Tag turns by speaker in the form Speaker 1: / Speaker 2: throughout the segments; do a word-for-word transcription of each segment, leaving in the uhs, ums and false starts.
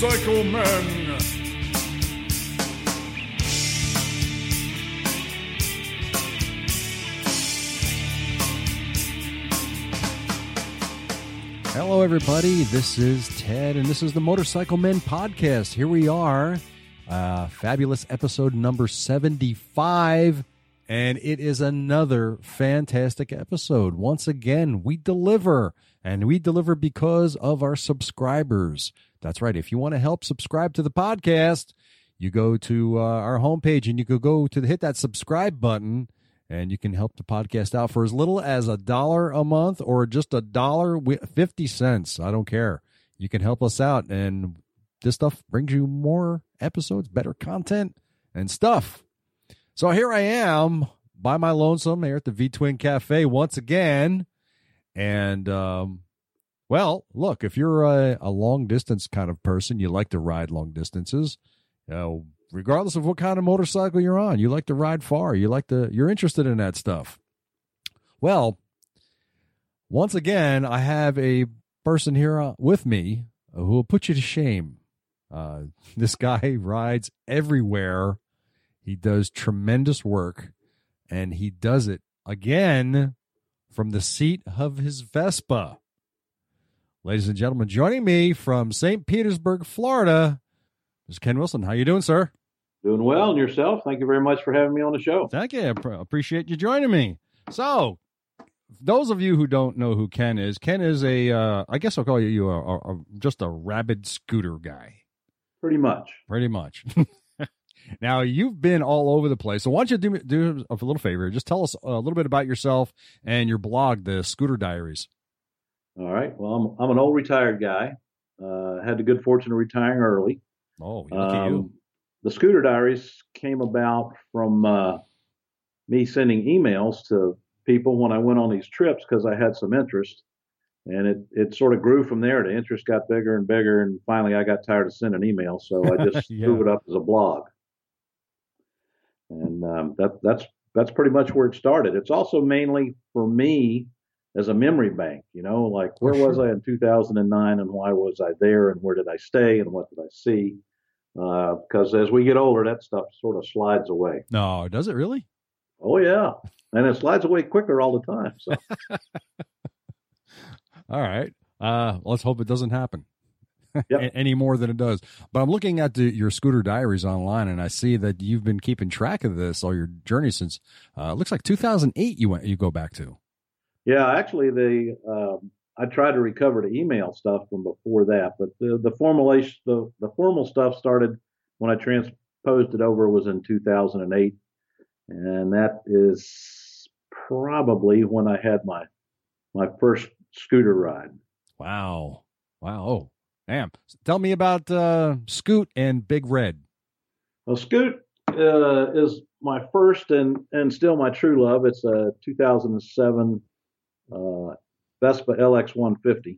Speaker 1: Motorcycle Men.
Speaker 2: Hello, everybody. This is Ted, and this is the Motorcycle Men podcast. Here we are, uh, fabulous episode number seventy-five, and it is another fantastic episode. Once again, we deliver, and we deliver because of our subscribers. That's right. If you want to help subscribe to the podcast, you go to uh, our homepage, and you could go to the, hit that subscribe button, and you can help the podcast out for as little as a dollar a month or just a dollar fifty cents. I don't care. You can help us out, and this stuff brings you more episodes, better content, and stuff. So here I am by my lonesome here at the V-Twin Cafe once again. And, um, well, look, if you're a, a long-distance kind of person, you like to ride long distances, you know, regardless of what kind of motorcycle you're on, you like to ride far. You like to, you're interested in that stuff. Well, once again, I have a person here with me who will put you to shame. Uh, this guy rides everywhere. He does tremendous work, and he does it again from the seat of his Vespa. Ladies and gentlemen, joining me from Saint Petersburg, Florida, is Ken Wilson. How you doing, sir?
Speaker 3: Doing well, and yourself? Thank you very much for having me on the show.
Speaker 2: Thank you. I appreciate you joining me. So, those of you who don't know who Ken is, Ken is a, uh, I guess I'll call you a, a, a, just a rabid scooter guy.
Speaker 3: Pretty much.
Speaker 2: Pretty much. Now, you've been all over the place. So why don't you do, me, do a little favor? Just tell us a little bit about yourself and your blog, the Scooter Diaries.
Speaker 3: All right. Well, I'm, I'm an old retired guy. Uh, had the good fortune of retiring early.
Speaker 2: Oh, look at
Speaker 3: um,
Speaker 2: you.
Speaker 3: The Scooter Diaries came about from uh, me sending emails to people when I went on these trips because I had some interest. And it, it sort of grew from there. The interest got bigger and bigger. And finally, I got tired of sending emails. So I just
Speaker 2: Yeah.
Speaker 3: threw it up as a blog. And um, that, that's that's pretty much where it started. It's also mainly for me as a memory bank. You know, like where
Speaker 2: Oh,
Speaker 3: was
Speaker 2: sure.
Speaker 3: I in two thousand nine and why was I there and where did I stay and what did I see? Because uh, as we get older, that stuff sort of slides away.
Speaker 2: No, does it really?
Speaker 3: Oh, yeah. And it slides away quicker all the time. So
Speaker 2: All right. Uh, let's hope it doesn't happen.
Speaker 3: Yep.
Speaker 2: Any more than it does. But I'm looking at the, your Scooter Diaries online, and I see that you've been keeping track of this, all your journey since, uh, it looks like two thousand eight you went, you go back to.
Speaker 3: Yeah, actually, the um, I tried to recover the email stuff from before that, but the the formulation, the, the formal stuff started when I transposed it over was in two thousand eight, and that is probably when I had my my first scooter ride.
Speaker 2: Wow. Wow. Oh, damn. Tell me about uh, Scoot and Big Red.
Speaker 3: Well, Scoot uh, is my first and and still my true love. It's a two thousand seven. Uh, Vespa L X one fifty.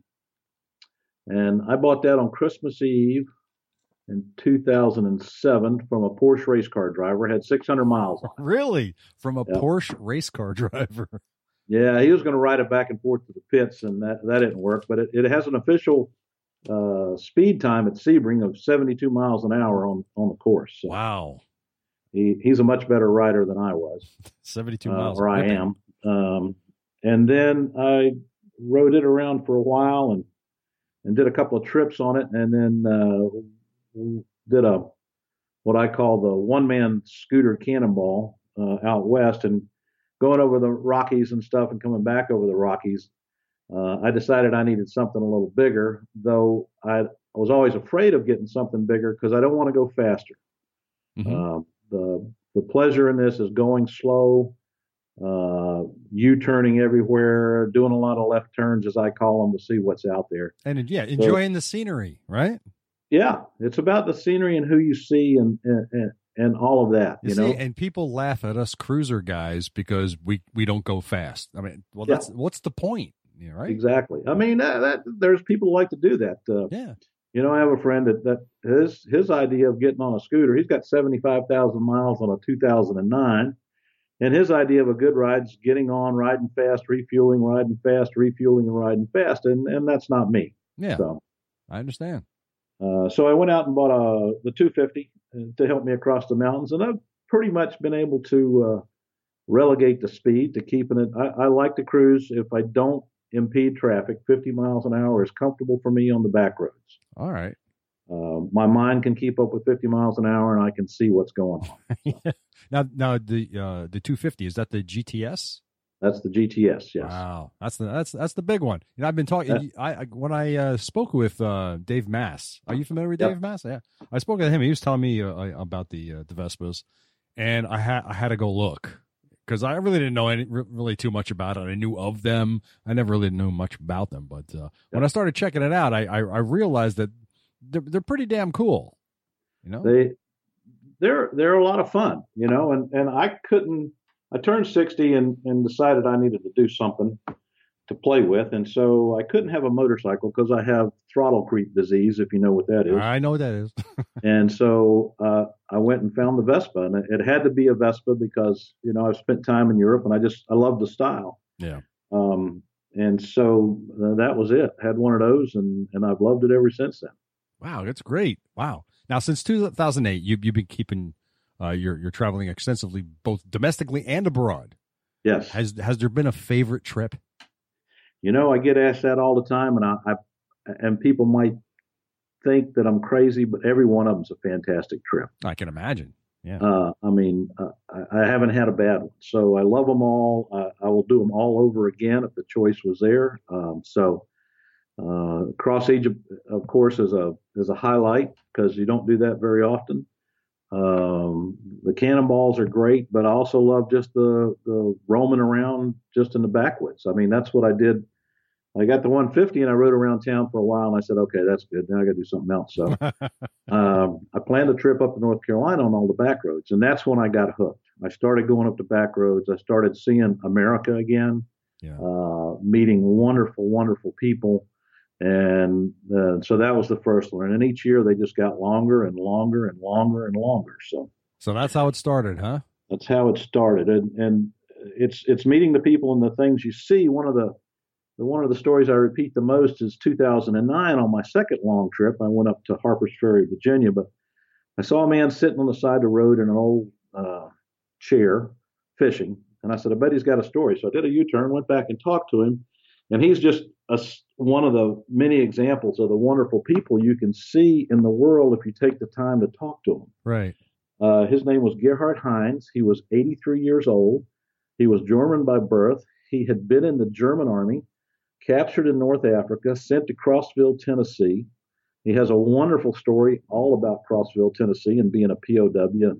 Speaker 3: And I bought that on Christmas Eve in two thousand seven from a Porsche race car driver. It had six hundred miles on it.
Speaker 2: Really? From a
Speaker 3: Yep.
Speaker 2: Porsche race car driver.
Speaker 3: Yeah, he was going to ride it back and forth to the pits, and that, that didn't work. But it, it has an official uh, speed time at Sebring of seventy-two miles an hour on, on the course. So
Speaker 2: Wow.
Speaker 3: he, he's a much better rider than I was,
Speaker 2: seventy-two
Speaker 3: uh,
Speaker 2: miles.
Speaker 3: or I
Speaker 2: Whipping.
Speaker 3: am. Um, and then I rode it around for a while and and did a couple of trips on it, and then uh, did a what I call the one-man scooter cannonball uh, out west, and going over the Rockies and stuff, and coming back over the Rockies. Uh, I decided I needed something a little bigger, though I, I was always afraid of getting something bigger because I don't want to go faster.
Speaker 2: Mhm.
Speaker 3: Uh, the the pleasure in this is going slow, uh, U-turning everywhere, doing a lot of left turns, as I call them, to see what's out there.
Speaker 2: And yeah, enjoying the scenery, right?
Speaker 3: Yeah, it's about the scenery and who you see and and, and, and all of that,
Speaker 2: You,
Speaker 3: you,
Speaker 2: see,
Speaker 3: know.
Speaker 2: and people laugh at us cruiser guys because we, we don't go fast. I mean, well, that's what's the point, yeah, right?
Speaker 3: Exactly. I mean, that, that there's people who like to do that. Uh,
Speaker 2: Yeah.
Speaker 3: You know, I have a friend that, that his his idea of getting on a scooter, he's got seventy-five thousand miles on a two thousand nine. And his idea of a good ride is getting on, riding fast, refueling, riding fast, refueling, and riding fast. And, and that's not me.
Speaker 2: Yeah.
Speaker 3: So,
Speaker 2: I understand.
Speaker 3: Uh, so I went out and bought a the two fifty to help me across the mountains, and I've pretty much been able to uh, relegate the speed to keeping it. I, I like to cruise if I don't impede traffic. fifty miles an hour is comfortable for me on the back roads.
Speaker 2: All right.
Speaker 3: Uh, my mind can keep up with fifty miles an hour, and I can see what's going on.
Speaker 2: Yeah. Now, now the uh, the two fifty, is that the G T S?
Speaker 3: That's the G T S. Yes.
Speaker 2: Wow, that's the that's that's the big one. You know, I've been talking.
Speaker 3: That,
Speaker 2: I, I when I uh, spoke with uh, Dave Mass. Are you familiar with
Speaker 3: yep.
Speaker 2: Dave Mass? Yeah, I spoke with him. He was telling me uh, about the uh, the Vespas, and I had I had to go look because I really didn't know any, really too much about it. I knew of them. I never really knew much about them. But uh, yep. when I started checking it out, I I, I realized that they're they're pretty damn cool. You know,
Speaker 3: they they're they're a lot of fun. You know, and and I couldn't. I turned sixty and, and decided I needed to do something to play with. And so I couldn't have a motorcycle because I have throttle creep disease, if you know what that is.
Speaker 2: I know what that is.
Speaker 3: And so uh, I went and found the Vespa. And it, it had to be a Vespa because, you know, I've spent time in Europe and I just, I love the style.
Speaker 2: Yeah.
Speaker 3: Um, and so uh, that was it. Had one of those and, and I've loved it ever since then.
Speaker 2: Wow, that's great. Wow. Now, since two thousand eight, you, you've been keeping Uh, you're you're traveling extensively, both domestically and abroad.
Speaker 3: Yes.
Speaker 2: Has has there been a favorite trip?
Speaker 3: You know, I get asked that all the time, and I, I and people might think that I'm crazy, but every one of them's a fantastic trip.
Speaker 2: I can imagine. Yeah.
Speaker 3: Uh, I mean, uh, I, I haven't had a bad one, so I love them all. Uh, I will do them all over again if the choice was there. Um, so, uh, Cross Egypt, of course, is a is a highlight because you don't do that very often. Um, the cannonballs are great, but I also love just the, the roaming around just in the backwoods. I mean, that's what I did. I got the one fifty and I rode around town for a while and I said, okay, that's good. Now I got to do something else. So um, I planned a trip up to North Carolina on all the back roads. And that's when I got hooked. I started going up the back roads. I started seeing America again,
Speaker 2: yeah.
Speaker 3: uh, meeting wonderful, wonderful people. And uh, so that was the first one. And each year they just got longer and longer and longer and longer. So,
Speaker 2: so that's how it started, huh?
Speaker 3: That's how it started. And, and it's, it's meeting the people and the things you see. One of the, the, one of the stories I repeat the most is two thousand nine on my second long trip. I went up to Harpers Ferry, Virginia, but I saw a man sitting on the side of the road in an old uh, chair fishing. And I said, I bet he's got a story. So I did a U-turn, went back and talked to him. And he's just a, one of the many examples of the wonderful people you can see in the world if you take the time to talk to them.
Speaker 2: Right.
Speaker 3: Uh, his name was Gerhard Heinz. He was eighty-three years old. He was German by birth. He had been in the German army, captured in North Africa, sent to Crossville, Tennessee. He has a wonderful story all about Crossville, Tennessee, and being a P O W.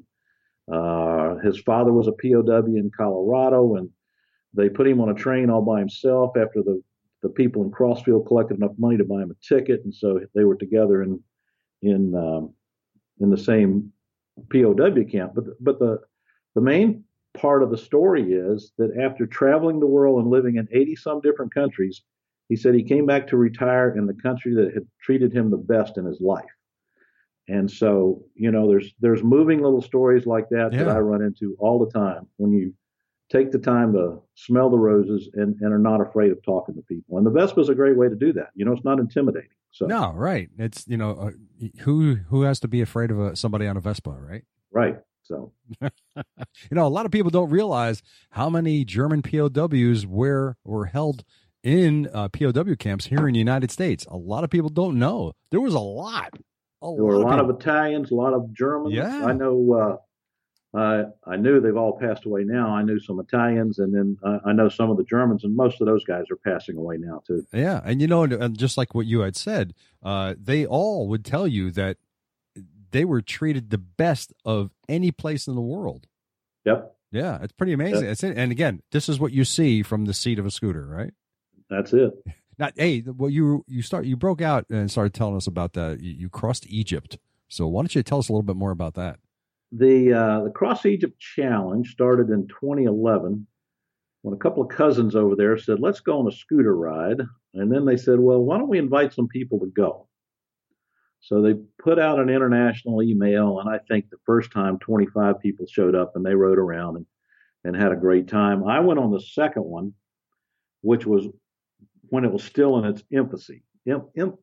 Speaker 3: Uh, his father was a P O W in Colorado, and they put him on a train all by himself after the, the people in Crossville collected enough money to buy him a ticket, and so they were together in in um, in the same P O W camp. But but the the main part of the story is that after traveling the world and living in eighty some different countries, he said he came back to retire in the country that had treated him the best in his life. And so you know, there's there's moving little stories like that yeah. that I run into all the time when you take the time to smell the roses and, and are not afraid of talking to people. And the Vespa is a great way to do that. You know, it's not intimidating. So
Speaker 2: no, right. It's, you know, uh, who, who has to be afraid of a, somebody on a Vespa, right?
Speaker 3: Right. So,
Speaker 2: you know, a lot of people don't realize how many German P O Ws were, were held in uh, P O W camps here in the United States. A lot of people don't know. There was a lot. A
Speaker 3: there were
Speaker 2: lot
Speaker 3: a lot
Speaker 2: of,
Speaker 3: of Italians, a lot of Germans.
Speaker 2: Yeah.
Speaker 3: I know, uh, Uh, I knew they've all passed away now. I knew some Italians, and then uh, I know some of the Germans, and most of those guys are passing away now too.
Speaker 2: Yeah, and you know, and just like what you had said, uh, they all would tell you that they were treated the best of any place in the world.
Speaker 3: Yep.
Speaker 2: Yeah, it's pretty amazing.
Speaker 3: Yep.
Speaker 2: It's it. And again, this is what you see from the seat of a scooter, right?
Speaker 3: That's it.
Speaker 2: Now, hey, well, you you start you broke out and started telling us about that. You, you crossed Egypt. So why don't you tell us a little bit more about that?
Speaker 3: The uh, the Cross Egypt Challenge started in twenty eleven when a couple of cousins over there said, let's go on a scooter ride. And then they said, well, why don't we invite some people to go? So they put out an international email, and I think the first time twenty-five people showed up and they rode around and, and had a great time. I went on the second one, which was when it was still in its infancy. Imp, imp,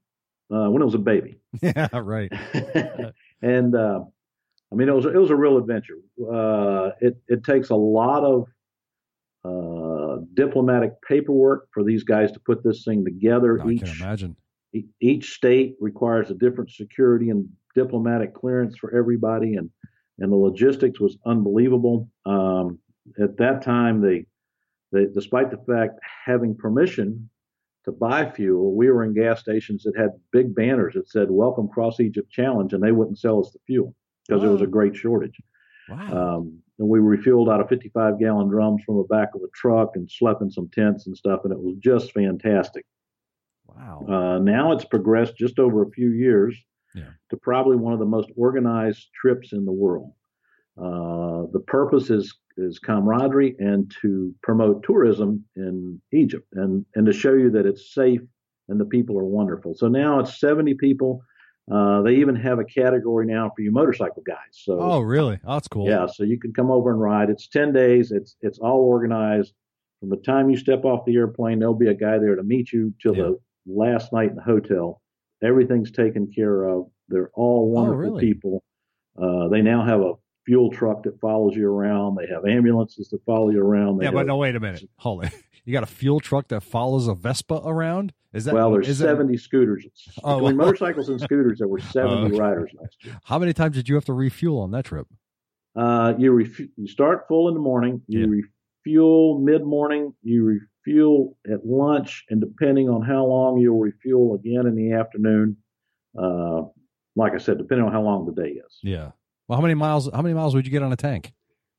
Speaker 3: uh, when it was a baby.
Speaker 2: Yeah, right.
Speaker 3: and uh, I mean, it was it was a real adventure. Uh, it it takes a lot of uh, diplomatic paperwork for these guys to put this thing together.
Speaker 2: No, I
Speaker 3: each
Speaker 2: can imagine.
Speaker 3: each state requires a different security and diplomatic clearance for everybody, and and the logistics was unbelievable. Um, at that time, they, they, despite the fact having permission to buy fuel, we were in gas stations that had big banners that said "Welcome Cross Egypt Challenge," and they wouldn't sell us the fuel because there was a great shortage.
Speaker 2: Wow.
Speaker 3: Um, and we refueled out of fifty-five gallon drums from the back of a truck and slept in some tents and stuff, and it was just fantastic.
Speaker 2: Wow.
Speaker 3: Uh, now it's progressed just over a few years
Speaker 2: yeah.
Speaker 3: to probably one of the most organized trips in the world. Uh, the purpose is is camaraderie and to promote tourism in Egypt and, and to show you that it's safe and the people are wonderful. So now it's seventy people. Uh, they even have a category now for you motorcycle guys. So
Speaker 2: oh, really? Oh, that's cool.
Speaker 3: Yeah, so you can come over and ride. It's ten days. It's it's all organized. From the time you step off the airplane, there'll be a guy there to meet you till yeah. the last night in the hotel. Everything's taken care of. They're all wonderful
Speaker 2: oh, really?
Speaker 3: people. Uh, they now have a fuel truck that follows you around. They have ambulances that follow you around. They
Speaker 2: yeah,
Speaker 3: have,
Speaker 2: but no, wait a minute. Hold on. You got a fuel truck that follows a Vespa around? Is that
Speaker 3: well? There's
Speaker 2: is
Speaker 3: seventy
Speaker 2: it...
Speaker 3: scooters.
Speaker 2: Oh,
Speaker 3: between motorcycles and scooters, there were seventy
Speaker 2: oh, okay.
Speaker 3: riders last year.
Speaker 2: How many times did you have to refuel on that trip?
Speaker 3: Uh, you refu- you start full in the morning. You
Speaker 2: yeah.
Speaker 3: refuel mid morning. You refuel at lunch, and depending on how long, you'll refuel again in the afternoon. Uh, like I said, depending on how long the day is.
Speaker 2: Yeah. Well, how many miles? How many miles would you get on a tank?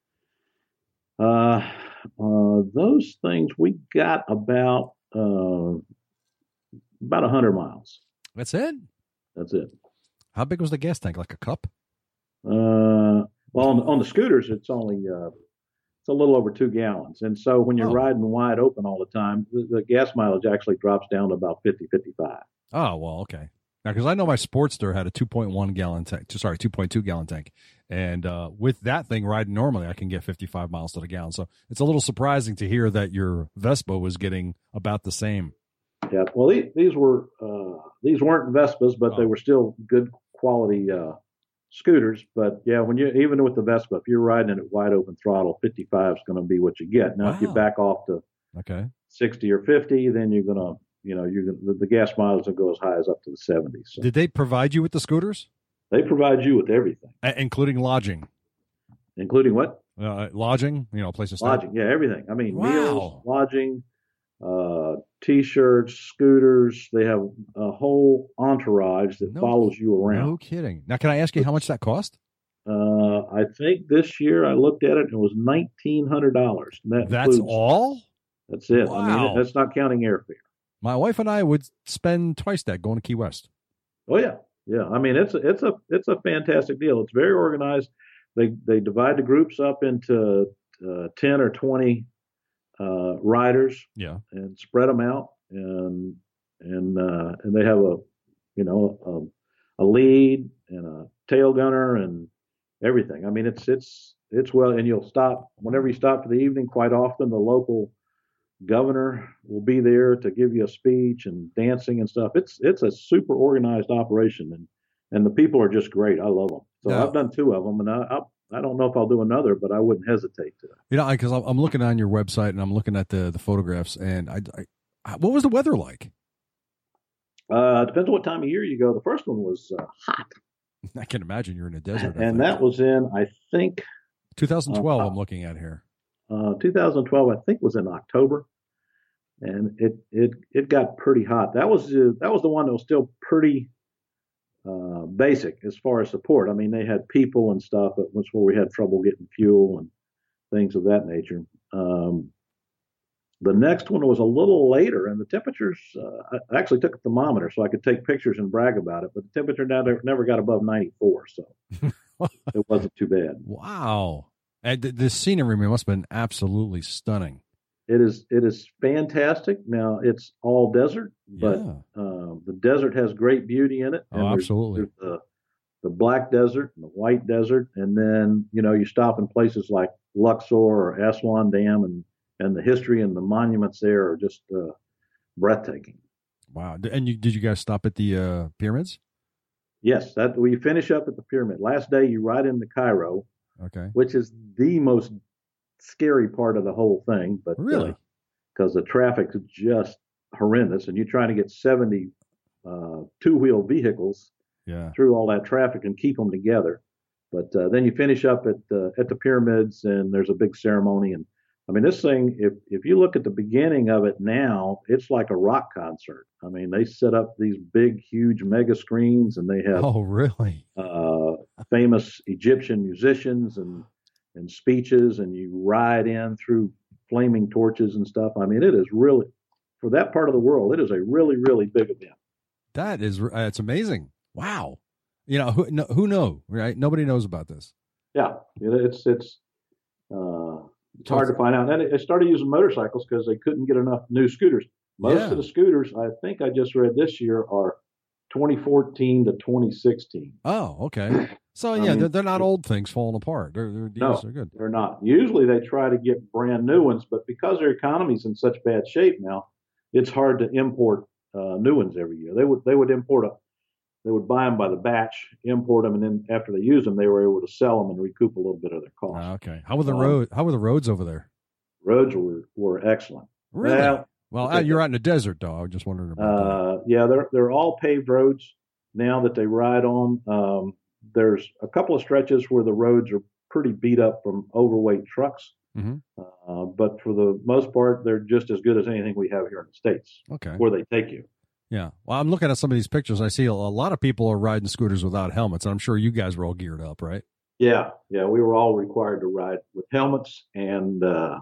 Speaker 3: Uh, uh those things we got about uh about a hundred miles.
Speaker 2: That's it.
Speaker 3: That's it.
Speaker 2: How big was the gas tank? Like a cup?
Speaker 3: Uh, well, on, on the scooters, it's only uh, it's a little over two gallons, and so when you're
Speaker 2: oh.
Speaker 3: riding wide open all the time, the, the gas mileage actually drops down to about fifty, fifty-five.
Speaker 2: Oh well, okay. Now, because I know my Sportster had a two point one gallon tank, sorry, two point two gallon tank. And uh, with that thing riding normally, I can get fifty-five miles to the gallon. So it's a little surprising to hear that your Vespa was getting about the same.
Speaker 3: Yeah, well, these, these were uh, these weren't Vespas, but oh. they were still good quality uh, scooters. But yeah, when you even with the Vespa, if you're riding it at wide open throttle, fifty-five is going to be what you get. Now,
Speaker 2: wow.
Speaker 3: if you back off to
Speaker 2: okay
Speaker 3: sixty or fifty, then you're going to You know, you the, the gas mileage will go as high as up to the seventies. So.
Speaker 2: Did they provide you with the scooters?
Speaker 3: They provide you with everything,
Speaker 2: A- including lodging.
Speaker 3: Including what?
Speaker 2: Uh, lodging. You know, place to stay.
Speaker 3: Lodging, yeah, everything. I mean,
Speaker 2: wow.
Speaker 3: meals, lodging, uh, t-shirts, scooters. They have a whole entourage that
Speaker 2: no,
Speaker 3: follows you around.
Speaker 2: No kidding. Now, can I ask you how much that cost?
Speaker 3: Uh, I think this year I looked at it and it was nineteen hundred dollars. That
Speaker 2: That's
Speaker 3: includes,
Speaker 2: all.
Speaker 3: That's it.
Speaker 2: Wow.
Speaker 3: I mean, that's not counting airfare.
Speaker 2: My wife and I would spend twice that going to Key West.
Speaker 3: Oh yeah, yeah. I mean, it's a, it's a it's a fantastic deal. It's very organized. They they divide the groups up into uh, ten or twenty uh, riders.
Speaker 2: Yeah,
Speaker 3: and spread them out, and and uh, and they have a you know a, a lead and a tail gunner and everything. I mean, it's it's it's well, and you'll stop whenever you stop for the evening. Quite often, the local governor will be there to give you a speech and dancing and stuff. It's it's a super organized operation, and and the people are just great. I love them. So
Speaker 2: yeah.
Speaker 3: I've done two of them, and I, I I don't know if I'll do another, but I wouldn't hesitate to.
Speaker 2: You know, because I'm looking on your website and I'm looking at the the photographs, and I, I what was the weather like?
Speaker 3: Uh, depends on what time of year you go. The first one was uh, hot.
Speaker 2: I can imagine you're in a desert.
Speaker 3: And that was in, I think,
Speaker 2: twenty twelve.
Speaker 3: Uh,
Speaker 2: I'm looking at here.
Speaker 3: Uh, two thousand twelve, I think, was in October, and it it it got pretty hot. That was uh, that was the one that was still pretty uh, basic as far as support. I mean, they had people and stuff, but was where we had trouble getting fuel and things of that nature. Um, the next one was a little later, and the temperatures. Uh, I actually took a thermometer so I could take pictures and brag about it, but the temperature never never got above ninety-four, so it wasn't too bad.
Speaker 2: Wow. And the, the scenery must have been absolutely stunning.
Speaker 3: It is. It is fantastic. Now it's all desert, but
Speaker 2: yeah.
Speaker 3: uh, the desert has great beauty in it.
Speaker 2: And oh,
Speaker 3: there's,
Speaker 2: absolutely.
Speaker 3: There's the the black desert and the white desert, and then you know you stop in places like Luxor or Aswan Dam, and and the history and the monuments there are just uh, breathtaking.
Speaker 2: Wow. D- And you, did you guys stop at the uh, pyramids?
Speaker 3: Yes, that we finish up at the pyramid. Last day, you ride into Cairo,
Speaker 2: Okay.
Speaker 3: which is the most scary part of the whole thing, but
Speaker 2: Really?
Speaker 3: because uh, the traffic is just horrendous, and you're trying to get seventy uh, two-wheel vehicles
Speaker 2: Yeah.
Speaker 3: through all that traffic and keep them together. But uh, then you finish up at uh, at the pyramids, and there's a big ceremony. And I mean, this thing, if if you look at the beginning of it now, it's like a rock concert. I mean, they set up these big, huge mega screens, and they have
Speaker 2: Oh, really?
Speaker 3: uh, famous Egyptian musicians and and speeches, and you ride in through flaming torches and stuff. I mean, it is really, for that part of the world, it is a really, really big event.
Speaker 2: That is, uh, it's amazing. Wow. You know, who, no, who know, right? Nobody knows about this.
Speaker 3: Yeah, it's it's uh, it's hard to find out. And they started using motorcycles because they couldn't get enough new scooters. Most
Speaker 2: Yeah.
Speaker 3: of the scooters, I think I just read this year, are twenty fourteen to twenty sixteen.
Speaker 2: Oh, okay. So,
Speaker 3: I
Speaker 2: yeah,
Speaker 3: mean,
Speaker 2: they're, they're not old things falling apart. They're, they're,
Speaker 3: No,
Speaker 2: they're good.
Speaker 3: they're not. Usually they try to get brand new ones, but because their economy's in such bad shape now, it's hard to import uh, new ones every year. They would they would import a they would buy them by the batch, import them, and then after they use them, they were able to sell them and recoup a little bit of their cost.
Speaker 2: Ah, okay. How were the
Speaker 3: Um,
Speaker 2: road? How were the roads over there?
Speaker 3: Roads were were excellent.
Speaker 2: Really?
Speaker 3: Well,
Speaker 2: Well, uh, you're out in the desert, though. I was just wondering about that.
Speaker 3: uh, yeah, they're they're all paved roads now that they ride on. Um, there's a couple of stretches where the roads are pretty beat up from overweight trucks.
Speaker 2: Mhm.
Speaker 3: Uh, but for the most part, they're just as good as anything we have here in the States,
Speaker 2: Okay.
Speaker 3: where they take you.
Speaker 2: Yeah. Well, I'm looking at some of these pictures. I see a, a lot of people are riding scooters without helmets. I'm sure you guys were all geared up, right?
Speaker 3: Yeah, yeah, we were all required to ride with helmets, and uh,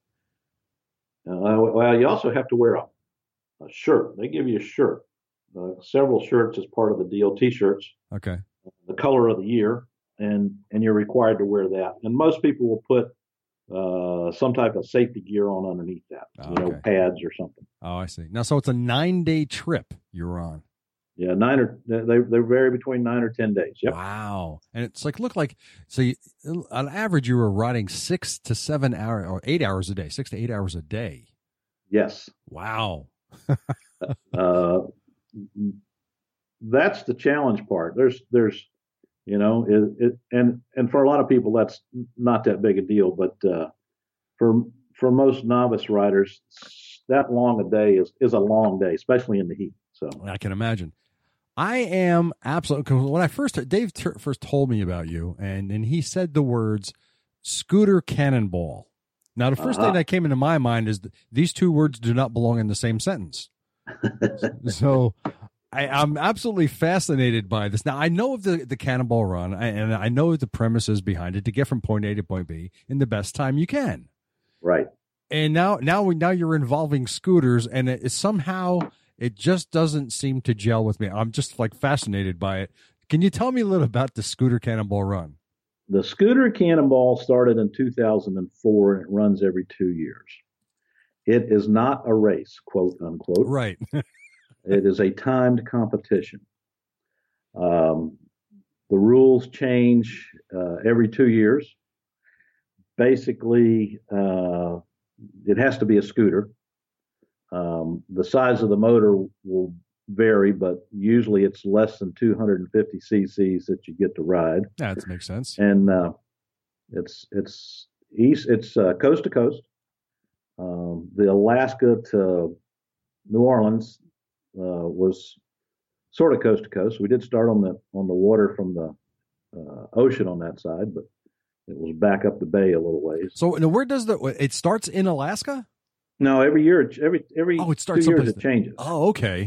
Speaker 3: uh, well, you also have to wear a, a shirt. They give you a shirt, uh, several shirts as part of the deal, T-shirts,
Speaker 2: Okay.
Speaker 3: the color of the year, and and you're required to wear that. And most people will put uh, some type of safety gear on underneath that,
Speaker 2: Oh,
Speaker 3: you know,
Speaker 2: okay.
Speaker 3: pads or something.
Speaker 2: Oh, I see. Now, so it's a nine day trip you were on.
Speaker 3: Yeah, nine or they they vary between nine or ten days. Yep.
Speaker 2: Wow. And it's like, look like, so you, on average, you were riding six to seven hours or eight hours a day, six to eight hours a day.
Speaker 3: Yes.
Speaker 2: Wow.
Speaker 3: Uh, that's the challenge part. There's there's you know it, it and and for a lot of people that's not that big a deal, but uh, for for most novice riders, that long a day is is a long day, especially in the heat. So
Speaker 2: I can imagine. I am absolutely, because when I first, Dave t- first told me about you, and, and he said the words scooter cannonball. Now, the 1st
Speaker 3: Uh-huh.
Speaker 2: thing that came into my mind is th- these two words do not belong in the same sentence. So I, I'm absolutely fascinated by this. Now, I know of the, the Cannonball Run, I- and I know the premises behind it to get from point A to point B in the best time you can.
Speaker 3: right.
Speaker 2: And now, now, we, now you're involving scooters, and it is somehow it just doesn't seem to gel with me. I'm just like fascinated by it. Can you tell me a little about the Scooter Cannonball Run?
Speaker 3: The Scooter Cannonball started in two thousand four and it runs every two years. It is not a race, quote unquote.
Speaker 2: Right.
Speaker 3: It is a timed competition. Um, the rules change uh, every two years. Basically, uh, it has to be a scooter. Um, the size of the motor will vary, but usually it's less than two hundred fifty cc's that you get to ride.
Speaker 2: That makes sense.
Speaker 3: And uh, it's it's east, it's uh, coast to coast. Um, the Alaska to New Orleans uh, was sort of coast to coast. We did start on the on the water from the uh, ocean on that side, but it was back up the bay a little ways.
Speaker 2: So now where does the it starts in Alaska?
Speaker 3: No, every year, every every
Speaker 2: Oh, it starts
Speaker 3: two years
Speaker 2: someplace
Speaker 3: it changes.
Speaker 2: Oh, okay.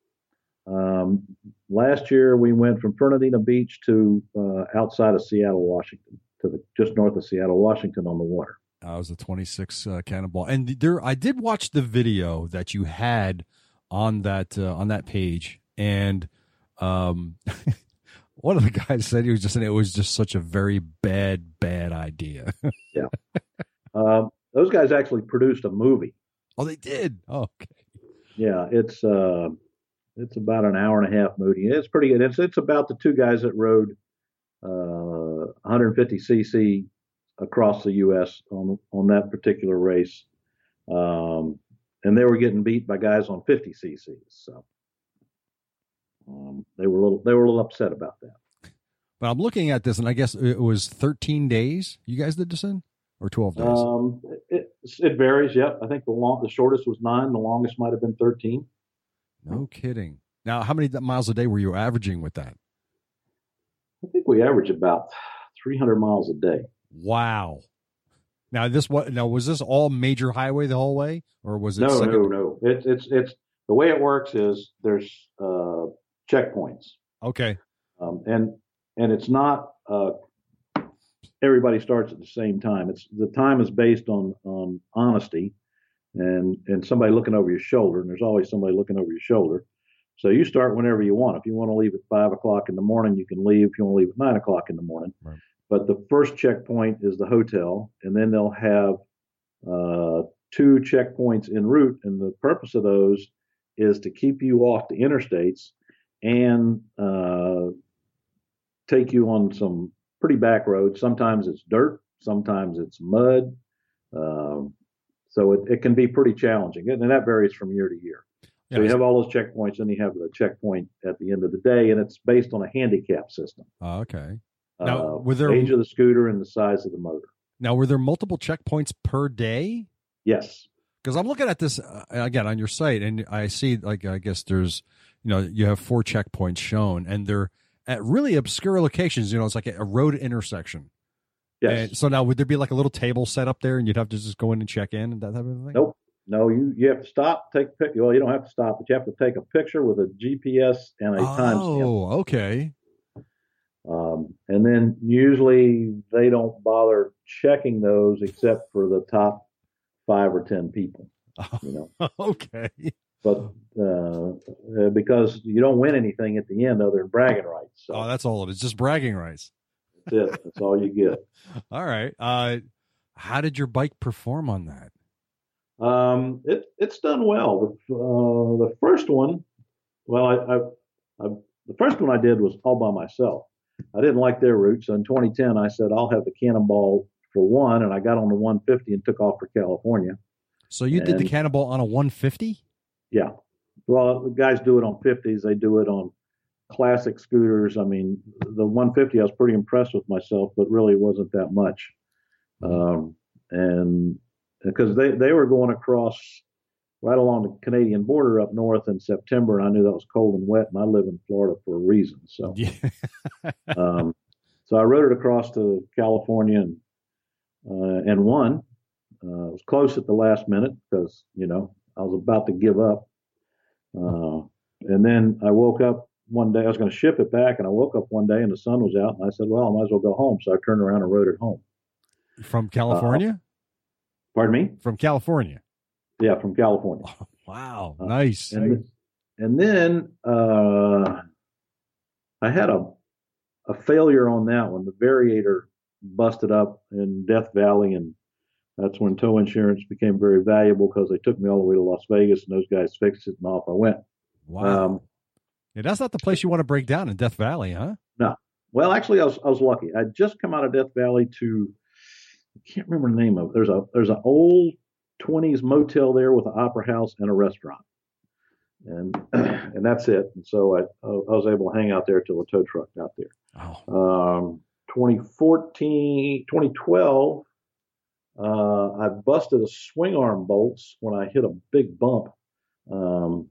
Speaker 3: Um, last year we went from Fernandina Beach to uh, outside of Seattle, Washington, to the just north of Seattle, Washington, on the water.
Speaker 2: I was the twenty-six uh, Cannonball, and there I did watch the video that you had on that uh, on that page, and um, one of the guys said he was just saying it was just such a very bad bad idea.
Speaker 3: Yeah, um, those guys actually produced a movie.
Speaker 2: Oh, they did. Oh, okay.
Speaker 3: Yeah, it's uh, it's about an hour and a half movie. It's pretty good. It's it's about the two guys that rode uh, one hundred fifty cc across the U S on on that particular race, um, and they were getting beat by guys on fifty cc's. So um, they were a little they were a little upset about that.
Speaker 2: But I'm looking at this, and I guess it was thirteen days you guys did this in, or twelve days?
Speaker 3: Um, it, it varies. Yep, I think the long the shortest was nine. The longest might have been thirteen.
Speaker 2: No kidding. Now, how many miles a day were you averaging with that?
Speaker 3: I think we average about three hundred miles a day.
Speaker 2: Wow. Now this what? Now was this all major highway the whole way, or was it?
Speaker 3: No,
Speaker 2: second-
Speaker 3: no, no. It's it's it's the way it works is there's uh, checkpoints.
Speaker 2: Okay.
Speaker 3: Um, and and it's not uh, everybody starts at the same time. It's the time is based on on honesty and and somebody looking over your shoulder. And there's always somebody looking over your shoulder. So you start whenever you want. If you want to leave at five o'clock in the morning, you can leave. If you want to leave at nine o'clock in the morning.
Speaker 2: Right.
Speaker 3: But the first checkpoint is the hotel, and then they'll have uh, two checkpoints en route. And the purpose of those is to keep you off the interstates and uh, take you on some pretty back roads. Sometimes it's dirt, sometimes it's mud. Um, so it, it can be pretty challenging, and that varies from year to year. So you have all those checkpoints, and you have the checkpoint at the end of the day, and it's based on a handicap system.
Speaker 2: Oh, okay. Now,
Speaker 3: uh,
Speaker 2: were there
Speaker 3: age of the scooter and the size of the motor.
Speaker 2: Now, were there multiple checkpoints per day?
Speaker 3: Yes.
Speaker 2: Because I'm looking at this uh, again on your site, and I see, like, I guess there's, you know, you have four checkpoints shown, and they're at really obscure locations. You know, it's like a, a road intersection.
Speaker 3: Yes.
Speaker 2: And so now, would there be like a little table set up there, and you'd have to just go in and check in and that type of thing?
Speaker 3: Nope. No, you, you have to stop, take a picture. Well, you don't have to stop, but you have to take a picture with a G P S and a
Speaker 2: oh,
Speaker 3: timestamp.
Speaker 2: Oh, okay.
Speaker 3: Um, and then usually they don't bother checking those except for the top five or ten people. You know.
Speaker 2: Okay.
Speaker 3: But uh, because you don't win anything at the end other than bragging rights. So
Speaker 2: oh, that's all it is. Just bragging rights.
Speaker 3: That's it. That's all you get.
Speaker 2: All right. Uh, how did your bike perform on that?
Speaker 3: Um, it it's done well. The, uh, the first one, well, I, I, I the first one I did was all by myself. I didn't like their route, so in twenty ten I said I'll have the Cannonball for one, and I got on the one fifty and took off for California.
Speaker 2: So you
Speaker 3: and,
Speaker 2: did the Cannonball on a one fifty?
Speaker 3: Yeah. Well, the guys do it on fifties. They do it on classic scooters. I mean, the one fifty, I was pretty impressed with myself, but really wasn't that much. Um, and because they, they were going across right along the Canadian border up north in September, and I knew that was cold and wet, and I live in Florida for a reason. So,
Speaker 2: yeah.
Speaker 3: um, so I rode it across to California and uh, and won. Uh, it was close at the last minute because, you know, I was about to give up. Uh, and then I woke up one day, I was going to ship it back, and I woke up one day and the sun was out, and I said, well, I might as well go home. So I turned around and rode it home.
Speaker 2: From California?
Speaker 3: Uh, pardon me?
Speaker 2: From California.
Speaker 3: Yeah, from California.
Speaker 2: Oh, wow. Uh, nice.
Speaker 3: And, and then uh, I had a, a failure on that one. The variator busted up in Death Valley, and that's when tow insurance became very valuable because they took me all the way to Las Vegas, and those guys fixed it, and off I went.
Speaker 2: Wow. Um, yeah, that's not the place you want to break down in Death Valley, huh?
Speaker 3: No. Well, actually, I was I was lucky. I'd just come out of Death Valley to, I can't remember the name of it. There's a there's an old twenties motel there with an opera house and a restaurant, and and that's it. And so I I was able to hang out there till the tow truck got there.
Speaker 2: Oh.
Speaker 3: Um, twenty fourteen, twenty twelve. Uh, I busted a swing arm bolts when I hit a big bump, um,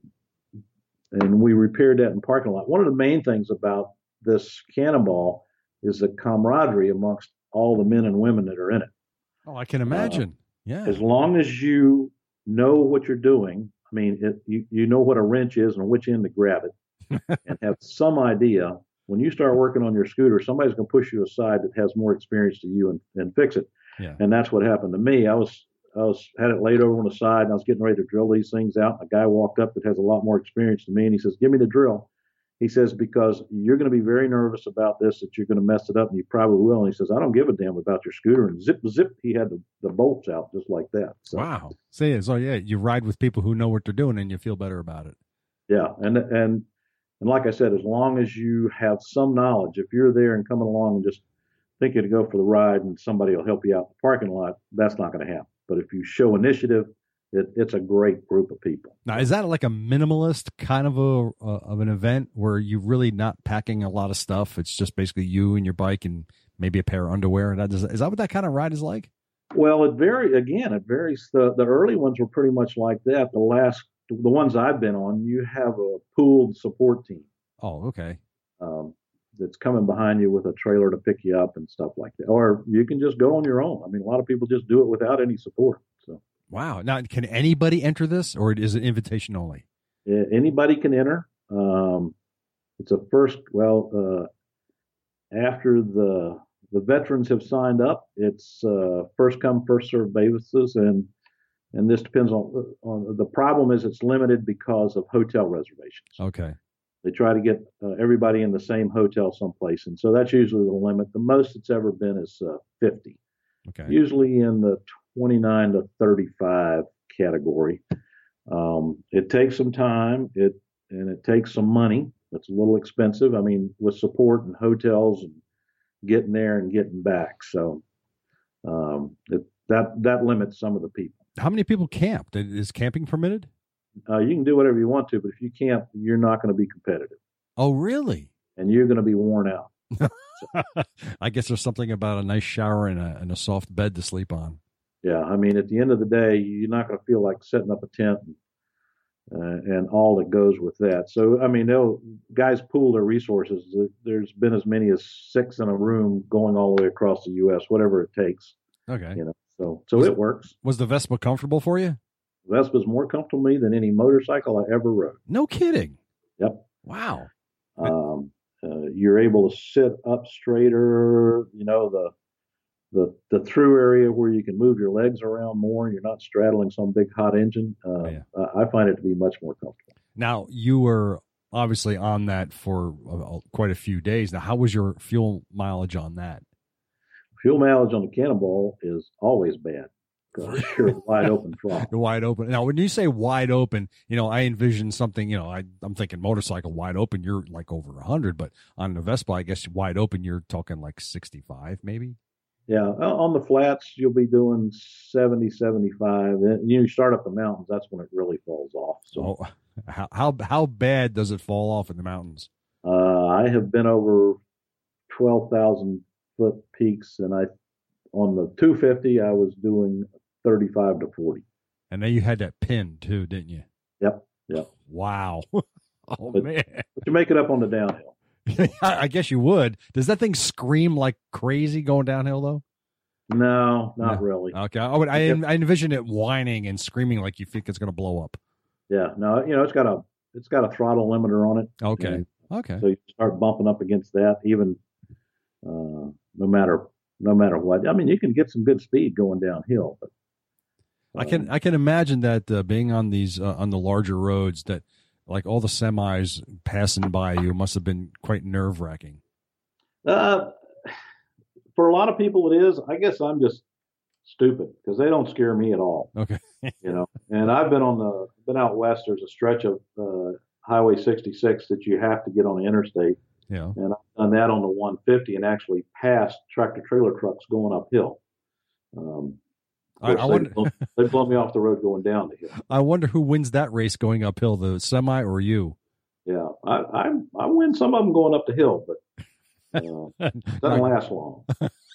Speaker 3: and we repaired that in parking lot. One of the main things about this Cannonball is the camaraderie amongst all the men and women that are in it.
Speaker 2: Oh, I can imagine. Uh, yeah.
Speaker 3: As long as you know what you're doing, I mean, it, you you know what a wrench is and which end to grab it, and have some idea. When you start working on your scooter, somebody's going to push you aside that has more experience to you and, and fix it.
Speaker 2: Yeah.
Speaker 3: And that's what happened to me. I was I was had it laid over on the side, and I was getting ready to drill these things out. And a guy walked up that has a lot more experience than me, and he says, "Give me the drill." He says, "Because you're going to be very nervous about this, that you're going to mess it up, and you probably will." And he says, "I don't give a damn about your scooter." And zip, zip, he had the, the bolts out just like that. So,
Speaker 2: wow. See, so yeah, you ride with people who know what they're doing, and you feel better about it.
Speaker 3: Yeah, and and and like I said, as long as you have some knowledge, if you're there and coming along and just thinking to go for the ride and somebody will help you out in the parking lot, that's not going to happen. But if you show initiative it, it's a great group of people.
Speaker 2: Now, is that like a minimalist kind of a uh, of an event where you're really not packing a lot of stuff? It's just basically you and your bike and maybe a pair of underwear. That is, is that what that kind of ride is like?
Speaker 3: Well, it vary again. It varies. The the early ones were pretty much like that. The last, the ones I've been on, you have a pooled support team.
Speaker 2: Oh, okay.
Speaker 3: Um, that's coming behind you with a trailer to pick you up and stuff like that. Or you can just go on your own. I mean, a lot of people just do it without any support. So.
Speaker 2: Wow. Now, can anybody enter this, or is it invitation only?
Speaker 3: Yeah, anybody can enter. Um, it's a first. Well, uh, after the the veterans have signed up, it's uh, first come first served basis, and and this depends on on the problem is it's limited because of hotel reservations.
Speaker 2: Okay.
Speaker 3: They try to get uh, everybody in the same hotel someplace, and so that's usually the limit. The most it's ever been is uh, fifty.
Speaker 2: Okay.
Speaker 3: Usually in the twenty-nine to thirty-five category. Um, it takes some time, it and it takes some money. It's a little expensive. I mean, with support and hotels and getting there and getting back. So um, it, that that limits some of the people.
Speaker 2: How many people camped? Is camping permitted?
Speaker 3: Uh, you can do whatever you want to, but if you can't, you're not going to be competitive.
Speaker 2: Oh, really?
Speaker 3: And you're going to be worn out.
Speaker 2: I guess there's something about a nice shower and a, and a soft bed to sleep on.
Speaker 3: Yeah, I mean, at the end of the day, you're not going to feel like setting up a tent and, uh, and all that goes with that. So, I mean, they'll guys pool their resources. There's been as many as six in a room going all the way across the U S, whatever it takes.
Speaker 2: Okay.
Speaker 3: You know, so so
Speaker 2: was,
Speaker 3: it works.
Speaker 2: Was the Vespa comfortable for you?
Speaker 3: Vespa's more comfortable to me than any motorcycle I ever rode.
Speaker 2: No kidding.
Speaker 3: Yep.
Speaker 2: Wow.
Speaker 3: Um, uh, you're able to sit up straighter. You know, the the the through area where you can move your legs around more. You're not straddling some big hot engine. Uh, oh, yeah. I find it to be much more comfortable.
Speaker 2: Now, you were obviously on that for uh, quite a few days. Now, how was your fuel mileage on that?
Speaker 3: Fuel mileage on the Cannonball is always bad. Because you're wide open throttle.
Speaker 2: You're wide open. Now, when you say wide open, you know, I envision something, you know, I, I'm thinking motorcycle wide open, you're like over one hundred, but on the Vespa, I guess wide open, you're talking like sixty-five maybe?
Speaker 3: Yeah, on the flats, you'll be doing seventy, seventy-five. And you start up the mountains, that's when it really falls off. So,
Speaker 2: oh, how, how, how bad does it fall off in the mountains?
Speaker 3: Uh, I have been over twelve thousand foot peaks, and I, on the two fifty, I was doing thirty-five to forty.
Speaker 2: And then you had that pin too, didn't you?
Speaker 3: Yep. Yep.
Speaker 2: Wow. oh
Speaker 3: but,
Speaker 2: man.
Speaker 3: But you make it up on the downhill.
Speaker 2: I guess you would. Does that thing scream like crazy going downhill though?
Speaker 3: No, not
Speaker 2: no.
Speaker 3: really.
Speaker 2: Okay. I would, I, I envision it whining and screaming like you think it's going to blow up.
Speaker 3: Yeah. No, you know, it's got a, it's got a throttle limiter on it.
Speaker 2: Okay.
Speaker 3: And
Speaker 2: okay.
Speaker 3: So you start bumping up against that, even, uh, no matter, no matter what. I mean, you can get some good speed going downhill, but
Speaker 2: I can I can imagine that uh, being on these uh, on the larger roads, that like all the semis passing by you must have been quite nerve wracking.
Speaker 3: Uh, for a lot of people, it is. I guess I'm just stupid because they don't scare me at all.
Speaker 2: Okay,
Speaker 3: you know. And I've been on the been out west. There's a stretch of uh, Highway sixty-six that you have to get on the interstate.
Speaker 2: Yeah,
Speaker 3: and I've done that on the one fifty and actually passed tractor trailer trucks going uphill. Um,
Speaker 2: I, I wonder,
Speaker 3: they, blow, they blow me off the road going down the hill.
Speaker 2: I wonder who wins that race going uphill, the semi or you?
Speaker 3: Yeah, I I, I win some of them going up the hill, but uh, doesn't last long.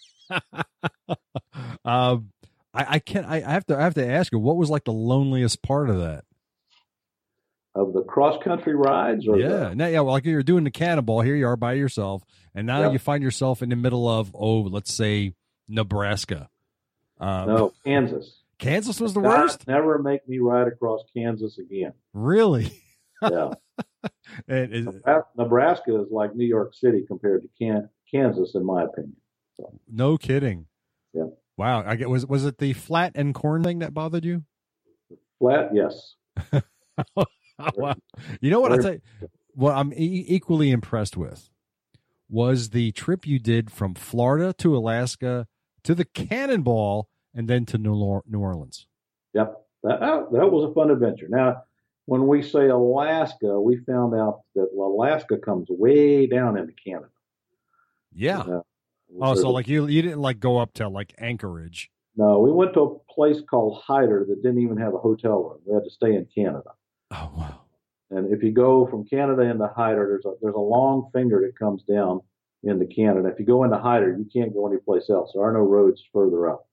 Speaker 2: um, I, I can't. I, I have to. I have to ask you, what was like the loneliest part of that?
Speaker 3: Of the cross country rides, or
Speaker 2: yeah,
Speaker 3: the...
Speaker 2: now, yeah. Well, like you're doing the Cannonball, here you are by yourself, and now
Speaker 3: yeah.
Speaker 2: you find yourself in the middle of, oh, let's say Nebraska.
Speaker 3: Um, no, Kansas.
Speaker 2: Kansas was the
Speaker 3: God,
Speaker 2: worst?
Speaker 3: Never make me ride across Kansas again.
Speaker 2: Really?
Speaker 3: Yeah.
Speaker 2: and is,
Speaker 3: Nebraska is like New York City compared to Can- Kansas, in my opinion. So.
Speaker 2: No kidding.
Speaker 3: Yeah.
Speaker 2: Wow. I get was was it the flat and corn thing that bothered you?
Speaker 3: Flat, yes.
Speaker 2: Wow. You know what I tell you? What I'm e- equally impressed with was the trip you did from Florida to Alaska to the Cannonball and then to New Orleans.
Speaker 3: Yep. That, that was a fun adventure. Now, when we say Alaska, we found out that Alaska comes way down into Canada.
Speaker 2: Yeah. Uh, oh, so like you you didn't like go up to like Anchorage.
Speaker 3: No, we went to a place called Hyder that didn't even have a hotel room. We had to stay in Canada.
Speaker 2: Oh, wow.
Speaker 3: And if you go from Canada into Hyder, there's a there's a long finger that comes down into Canada. If you go into Hyder, you can't go anyplace else. There are no roads further up.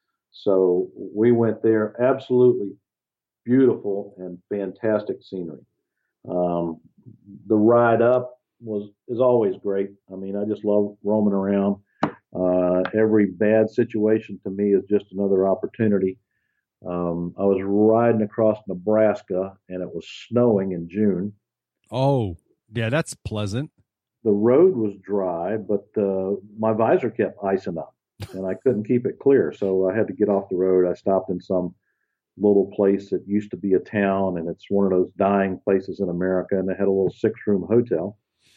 Speaker 3: So we went there. Absolutely beautiful and fantastic scenery. Um, the ride up was is always great. I mean, I just love roaming around. Uh, every bad situation to me is just another opportunity. Um, I was riding across Nebraska and it was snowing in June.
Speaker 2: Oh, yeah, that's pleasant.
Speaker 3: The road was dry, but uh, my visor kept icing up and I couldn't keep it clear. So I had to get off the road. I stopped in some little place that used to be a town, and it's one of those dying places in America. And they had a little six room hotel.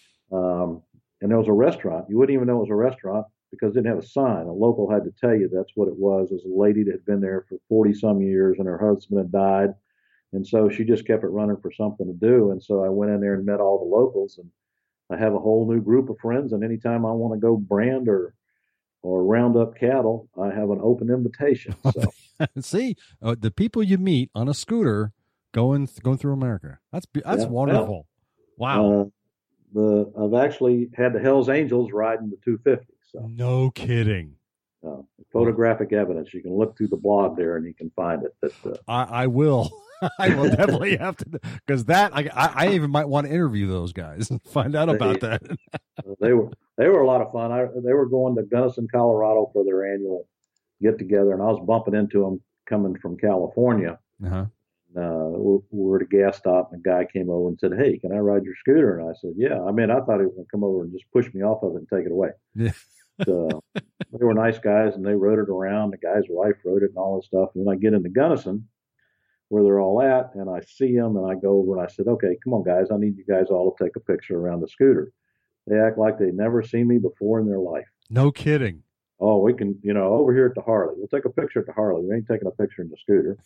Speaker 3: Um, and there was a restaurant. You wouldn't even know it was a restaurant because it didn't have a sign. A local had to tell you that's what it was. It was a lady that had been there for forty some years and her husband had died. And so she just kept it running for something to do. And so I went in there and met all the locals, and I have a whole new group of friends. And anytime I want to go brand or or round up cattle, I have an open invitation. So
Speaker 2: see, uh, the people you meet on a scooter going going through America. That's that's
Speaker 3: yeah,
Speaker 2: wonderful.
Speaker 3: yeah.
Speaker 2: Wow.
Speaker 3: Uh, the I've actually had the Hell's Angels riding the two fifty. So
Speaker 2: no kidding.
Speaker 3: Uh, photographic evidence. You can look through the blog there and you can find it. That uh,
Speaker 2: I, I will. I will definitely have to, because that I, I even might want to interview those guys and find out about
Speaker 3: they,
Speaker 2: that.
Speaker 3: they were they were a lot of fun. I, they were going to Gunnison, Colorado for their annual get together, and I was bumping into them coming from California.
Speaker 2: Uh-huh.
Speaker 3: Uh, we, we were at a gas stop, and a guy came over and said, "Hey, can I ride your scooter?" And I said, "Yeah." I mean, I thought he was going to come over and just push me off of it and take it away.
Speaker 2: Yeah.
Speaker 3: So, they were nice guys, and they rode it around. The guy's wife rode it and all this stuff. And then I get into Gunnison, where they're all at, and I see them, and I go over and I said, "Okay, come on, guys, I need you guys all to take a picture around the scooter." They act like they'd never seen me before in their life.
Speaker 2: No kidding.
Speaker 3: Oh, we can, you know, over here at the Harley. We'll take a picture at the Harley. We ain't taking a picture in the scooter.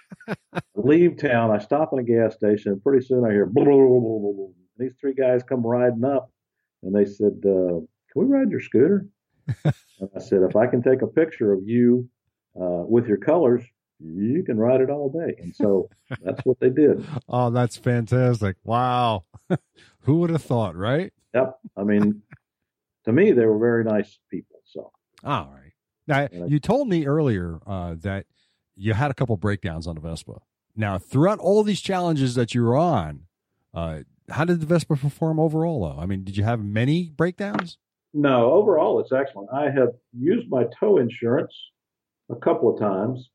Speaker 3: Leave town. I stop in a gas station. And pretty soon I hear, blah, blah, blah, blah, blah. These three guys come riding up, and they said, uh, "Can we ride your scooter?" And I said, "If I can take a picture of you uh, with your colors, you can ride it all day." And so that's what they did.
Speaker 2: Oh, that's fantastic. Wow. Who would have thought, right?
Speaker 3: Yep. I mean, to me, they were very nice people. So.
Speaker 2: All right. Now, you told me earlier uh, that you had a couple breakdowns on the Vespa. Now, throughout all these challenges that you were on, uh, how did the Vespa perform overall, though? I mean, did you have many breakdowns?
Speaker 3: No, overall, it's excellent. I have used my tow insurance a couple of times.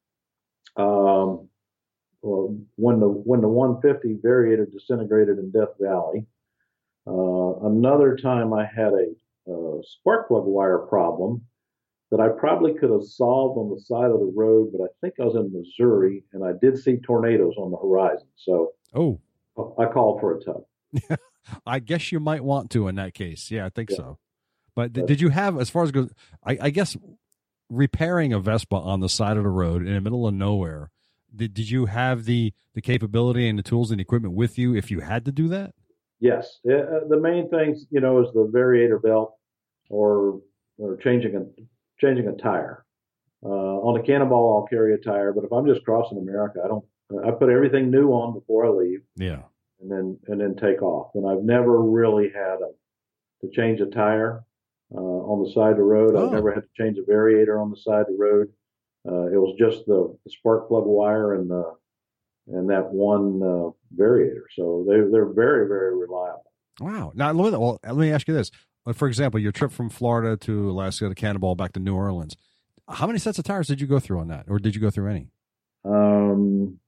Speaker 3: Um, well, when the when the one fifty Variator disintegrated in Death Valley. Uh, another time I had a, a spark plug wire problem that I probably could have solved on the side of the road, but I think I was in Missouri and I did see tornadoes on the horizon. So
Speaker 2: oh,
Speaker 3: I called for a tow.
Speaker 2: I guess you might want to in that case. Yeah, I think yeah. so. But th- did you have, as far as goes, I, I guess repairing a Vespa on the side of the road in the middle of nowhere, did, did you have the, the capability and the tools and equipment with you if you had to do that?
Speaker 3: Yes. Uh, the main things, you know, is the variator belt or or changing a changing a tire. Uh, on a Cannonball, I'll carry a tire, but if I'm just crossing America, I don't. I put everything new on before I leave.
Speaker 2: Yeah. And
Speaker 3: then and then take off. And I've never really had a to change a tire uh, on the side of the road. Oh. I've never had to change a variator on the side of the road. Uh, it was just the, the spark plug wire and the and that one uh, variator. So they they're very very reliable.
Speaker 2: Wow. Now let me, well, let me ask you this. For example, your trip from Florida to Alaska to Cannonball back to New Orleans. How many sets of tires did you go through on that, or did you go through any?
Speaker 3: Um,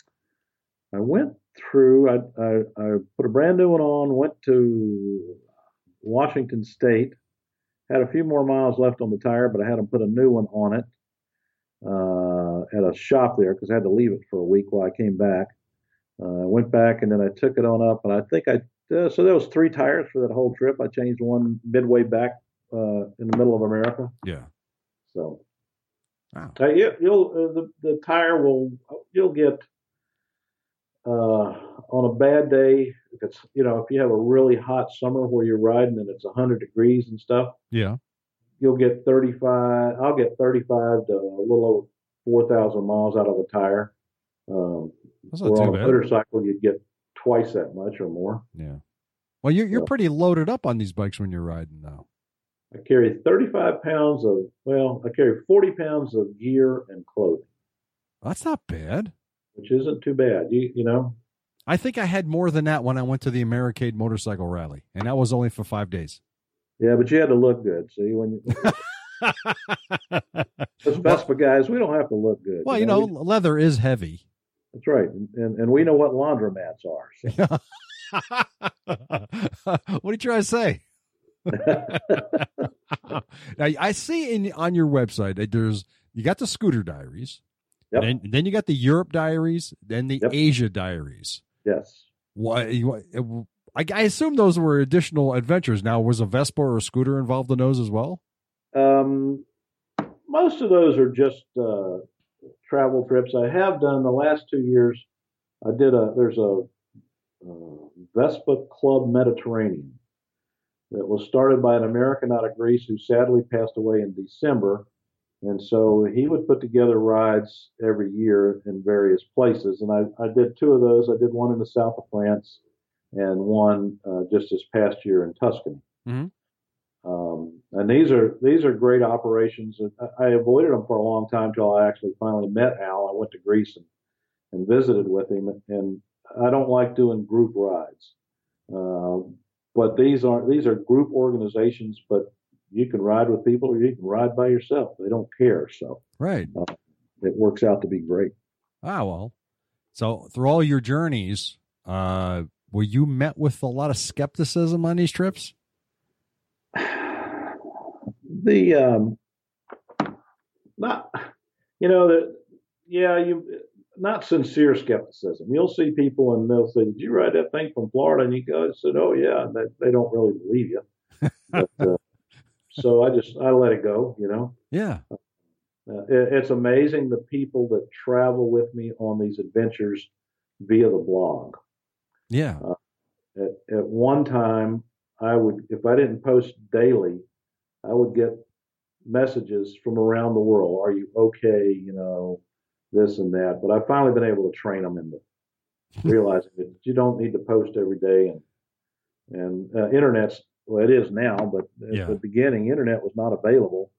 Speaker 3: I went through. I, I I put a brand new one on. Went to Washington State. Had a few more miles left on the tire, but I had them put a new one on it uh, at a shop there because I had to leave it for a week while I came back. I uh, went back and then I took it on up, and I think I uh, so there was three tires for that whole trip. I changed one midway back uh, in the middle of America.
Speaker 2: Yeah.
Speaker 3: So.
Speaker 2: Wow.
Speaker 3: Uh, you, you'll uh, the the tire will you'll get uh, on a bad day if it's you know if you have a really hot summer where you're riding and it's a hundred degrees and stuff.
Speaker 2: Yeah.
Speaker 3: you'll get thirty-five. I'll get thirty-five to a little over four thousand miles out of a tire. Um,
Speaker 2: That's not
Speaker 3: where
Speaker 2: too
Speaker 3: on a
Speaker 2: bad.
Speaker 3: motorcycle, you'd get twice that much or more.
Speaker 2: Yeah. Well, you're you're
Speaker 3: So
Speaker 2: pretty loaded up on these bikes when you're riding now.
Speaker 3: I carry thirty-five pounds of, well, I carry forty pounds of gear and clothing,
Speaker 2: That's not bad.
Speaker 3: which isn't too bad. You, you know,
Speaker 2: I think I had more than that when I went to the Americade Motorcycle Rally, and that was only for five days.
Speaker 3: yeah, but you had to look good. See, when you, us Vespa guys, we don't have to look good.
Speaker 2: Well, you know,
Speaker 3: we,
Speaker 2: leather is heavy.
Speaker 3: that's right. And, and, and we know what laundromats are. So.
Speaker 2: What are you trying to say? Now, I see in on your website that there's you got the Scooter Diaries,
Speaker 3: Yep.
Speaker 2: and then, then you got the Europe Diaries, then the
Speaker 3: Yep.
Speaker 2: Asia Diaries.
Speaker 3: Yes.
Speaker 2: What? I, I assume those were additional adventures. Now, was a Vespa or a scooter involved in those as well?
Speaker 3: Um, most of those are just uh, travel trips. I have done the last two years. I did a there's a uh, Vespa Club Mediterranean that was started by an American out of Greece who sadly passed away in December. And so he would put together rides every year in various places. And I, I did two of those. I did one in the south of France and one uh, just this past year in Tuscany.
Speaker 2: Mm-hmm.
Speaker 3: Um, and these are these are great operations. I, I avoided them for a long time until I actually finally met Al. I went to Greece and, and visited with him. And I don't like doing group rides. Um, but these are these are group organizations, but you can ride with people or you can ride by yourself. They don't care. So
Speaker 2: Right.
Speaker 3: uh, it works out to be great.
Speaker 2: Ah, well. So through all your journeys, uh, were you met with a lot of skepticism on these trips?
Speaker 3: The um, not, you know, that yeah, you not sincere skepticism. You'll see people and they'll say, "Did you ride that thing from Florida?" And you go, "I said, oh yeah." And they, they don't really believe you. But, uh, so I just I let it go. You know.
Speaker 2: Yeah.
Speaker 3: Uh, it, it's amazing the people that travel with me on these adventures via the blog.
Speaker 2: Yeah.
Speaker 3: Uh, at, at one time, I would, if I didn't post daily, I would get messages from around the world. Are you okay? You know, this and that. But I've finally been able to train them into realizing that you don't need to post every day. And and uh, internet's, well, it is now, but at
Speaker 2: Yeah.
Speaker 3: the beginning, internet was not available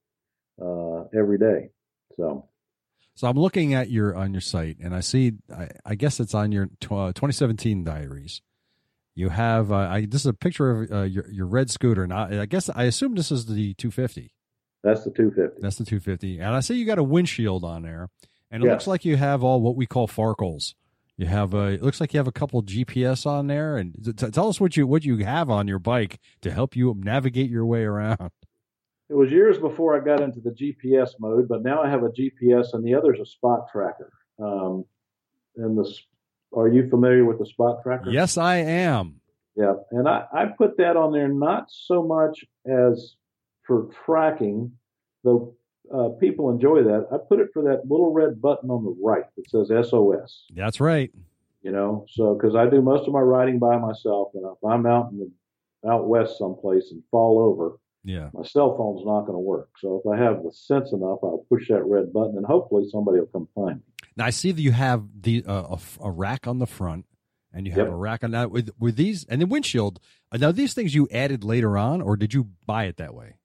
Speaker 3: uh, every day. So.
Speaker 2: So I'm looking at your on your site, and I see. I, I guess it's on your tw- twenty seventeen diaries. You have. Uh, I, this is a picture of uh, your your red scooter, and I, I guess I assume this is the two fifty.
Speaker 3: That's the two fifty.
Speaker 2: That's the two fifty, and I see you got a windshield on there, and it
Speaker 3: Yes.
Speaker 2: looks like you have all what we call Farkles. You have a. It looks like you have a couple G P S on there, and t- tell us what you what you have on your bike to help you navigate your way around.
Speaker 3: It was years before I got into the G P S mode, but now I have a G P S and the other's a spot tracker. Um, and the are you familiar with the spot tracker?
Speaker 2: Yes, I am.
Speaker 3: Yeah, and I, I put that on there not so much as for tracking, though uh, people enjoy that. I put it for that little red button on the right that says S O S.
Speaker 2: That's right.
Speaker 3: You know, so because I do most of my riding by myself, and if I'm out in the out west someplace and fall over,
Speaker 2: Yeah.
Speaker 3: my cell phone's not going to work. So if I have the sense enough, I'll push that red button, and hopefully somebody will come find me.
Speaker 2: Now I see that you have the uh, a, a rack on the front, and you have
Speaker 3: Yep.
Speaker 2: a rack on that with with these and the windshield. uh, Now these things you added later on, or did you buy it that way?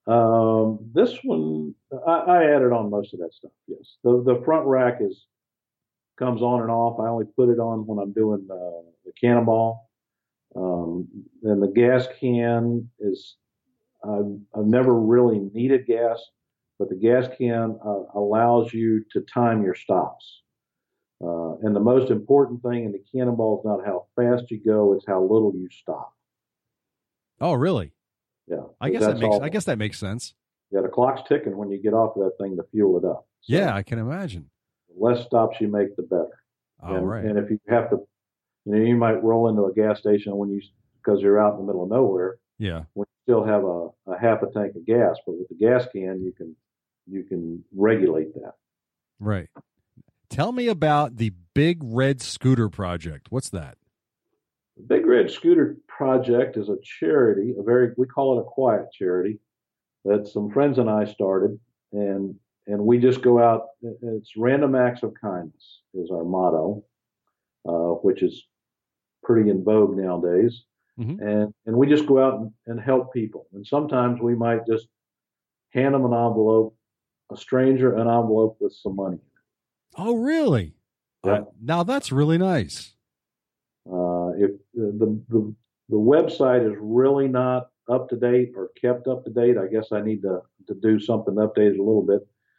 Speaker 3: Um, this one, I, I added on most of that stuff. Yes, the the front rack is comes on and off. I only put it on when I'm doing uh, the cannonball. Um, and the gas can is I've, I've never really needed gas, but the gas can uh, allows you to time your stops. Uh, and the most important thing in the cannonball is not how fast you go; it's how little you stop.
Speaker 2: Oh, really?
Speaker 3: Yeah,
Speaker 2: I guess that
Speaker 3: that's
Speaker 2: makes
Speaker 3: all.
Speaker 2: I guess that makes sense.
Speaker 3: Yeah, the clock's ticking when you get off of that thing to fuel it up. So
Speaker 2: Yeah, I can imagine.
Speaker 3: the less stops you make, the better.
Speaker 2: All
Speaker 3: and,
Speaker 2: right.
Speaker 3: and if you have to, you know, you might roll into a gas station when you because you're out in the middle of nowhere.
Speaker 2: Yeah.
Speaker 3: When you still have a, a half a tank of gas, but with the gas can, you can you can regulate that.
Speaker 2: Right. Tell me about the Big Red Scooter Project. What's that?
Speaker 3: The Big Red Scooter Project is a charity, a very we call it a quiet charity. that some friends and I started, and and we just go out. It's random acts of kindness is our motto, uh, which is pretty in vogue nowadays.
Speaker 2: Mm-hmm.
Speaker 3: And and we just go out and, and help people. And sometimes we might just hand them an envelope, a stranger an envelope with some money.
Speaker 2: Oh, really?
Speaker 3: Yeah.
Speaker 2: Uh, now that's really nice.
Speaker 3: Uh, if the, the the website is really not up to date or kept up to date, I guess I need to to do something to update it a little bit,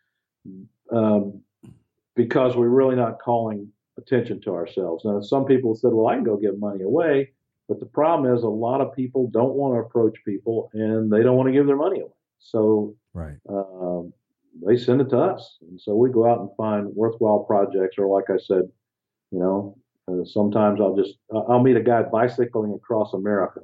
Speaker 3: um, because we're really not calling attention to ourselves. Now, some people said, "Well, I can go give money away," but the problem is a lot of people don't want to approach people and they don't want to give their money away. So,
Speaker 2: right,
Speaker 3: um, they send it to us, and so we go out and find worthwhile projects. Or, like I said, you know, uh, sometimes I'll just I'll meet a guy bicycling across America,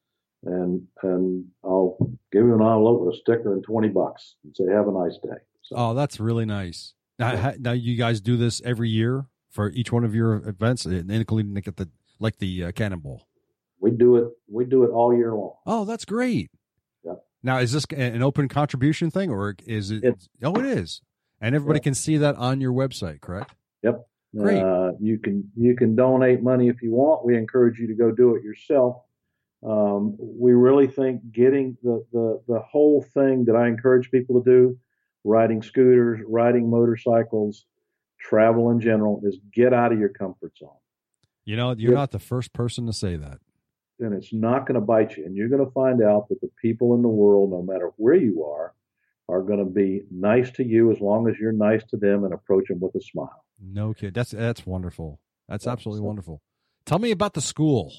Speaker 3: and and I'll give him an envelope with a sticker and twenty bucks and say, "Have a nice day." So,
Speaker 2: oh, that's really nice. Now, yeah. now you guys do this every year for each one of your events, including like the like the uh, Cannonball.
Speaker 3: We do it. We do it all year long.
Speaker 2: Oh, that's great.
Speaker 3: Yeah.
Speaker 2: Now, is this an open contribution thing, or is it?
Speaker 3: It's,
Speaker 2: oh, it is, and everybody yeah. can see that on your website, correct?
Speaker 3: Yep.
Speaker 2: Great.
Speaker 3: Uh, you can you can donate money if you want. We encourage you to go do it yourself. Um, we really think getting the, the the whole thing that I encourage people to do, riding scooters, riding motorcycles, travel in general, is get out of your comfort zone.
Speaker 2: You know, you're get, not the first person to say that.
Speaker 3: And it's not going to bite you. And you're going to find out that the people in the world, no matter where you are, are going to be nice to you as long as you're nice to them and approach them with a smile.
Speaker 2: No kid. That's that's wonderful. That's yeah, absolutely so, wonderful. Tell me about the school.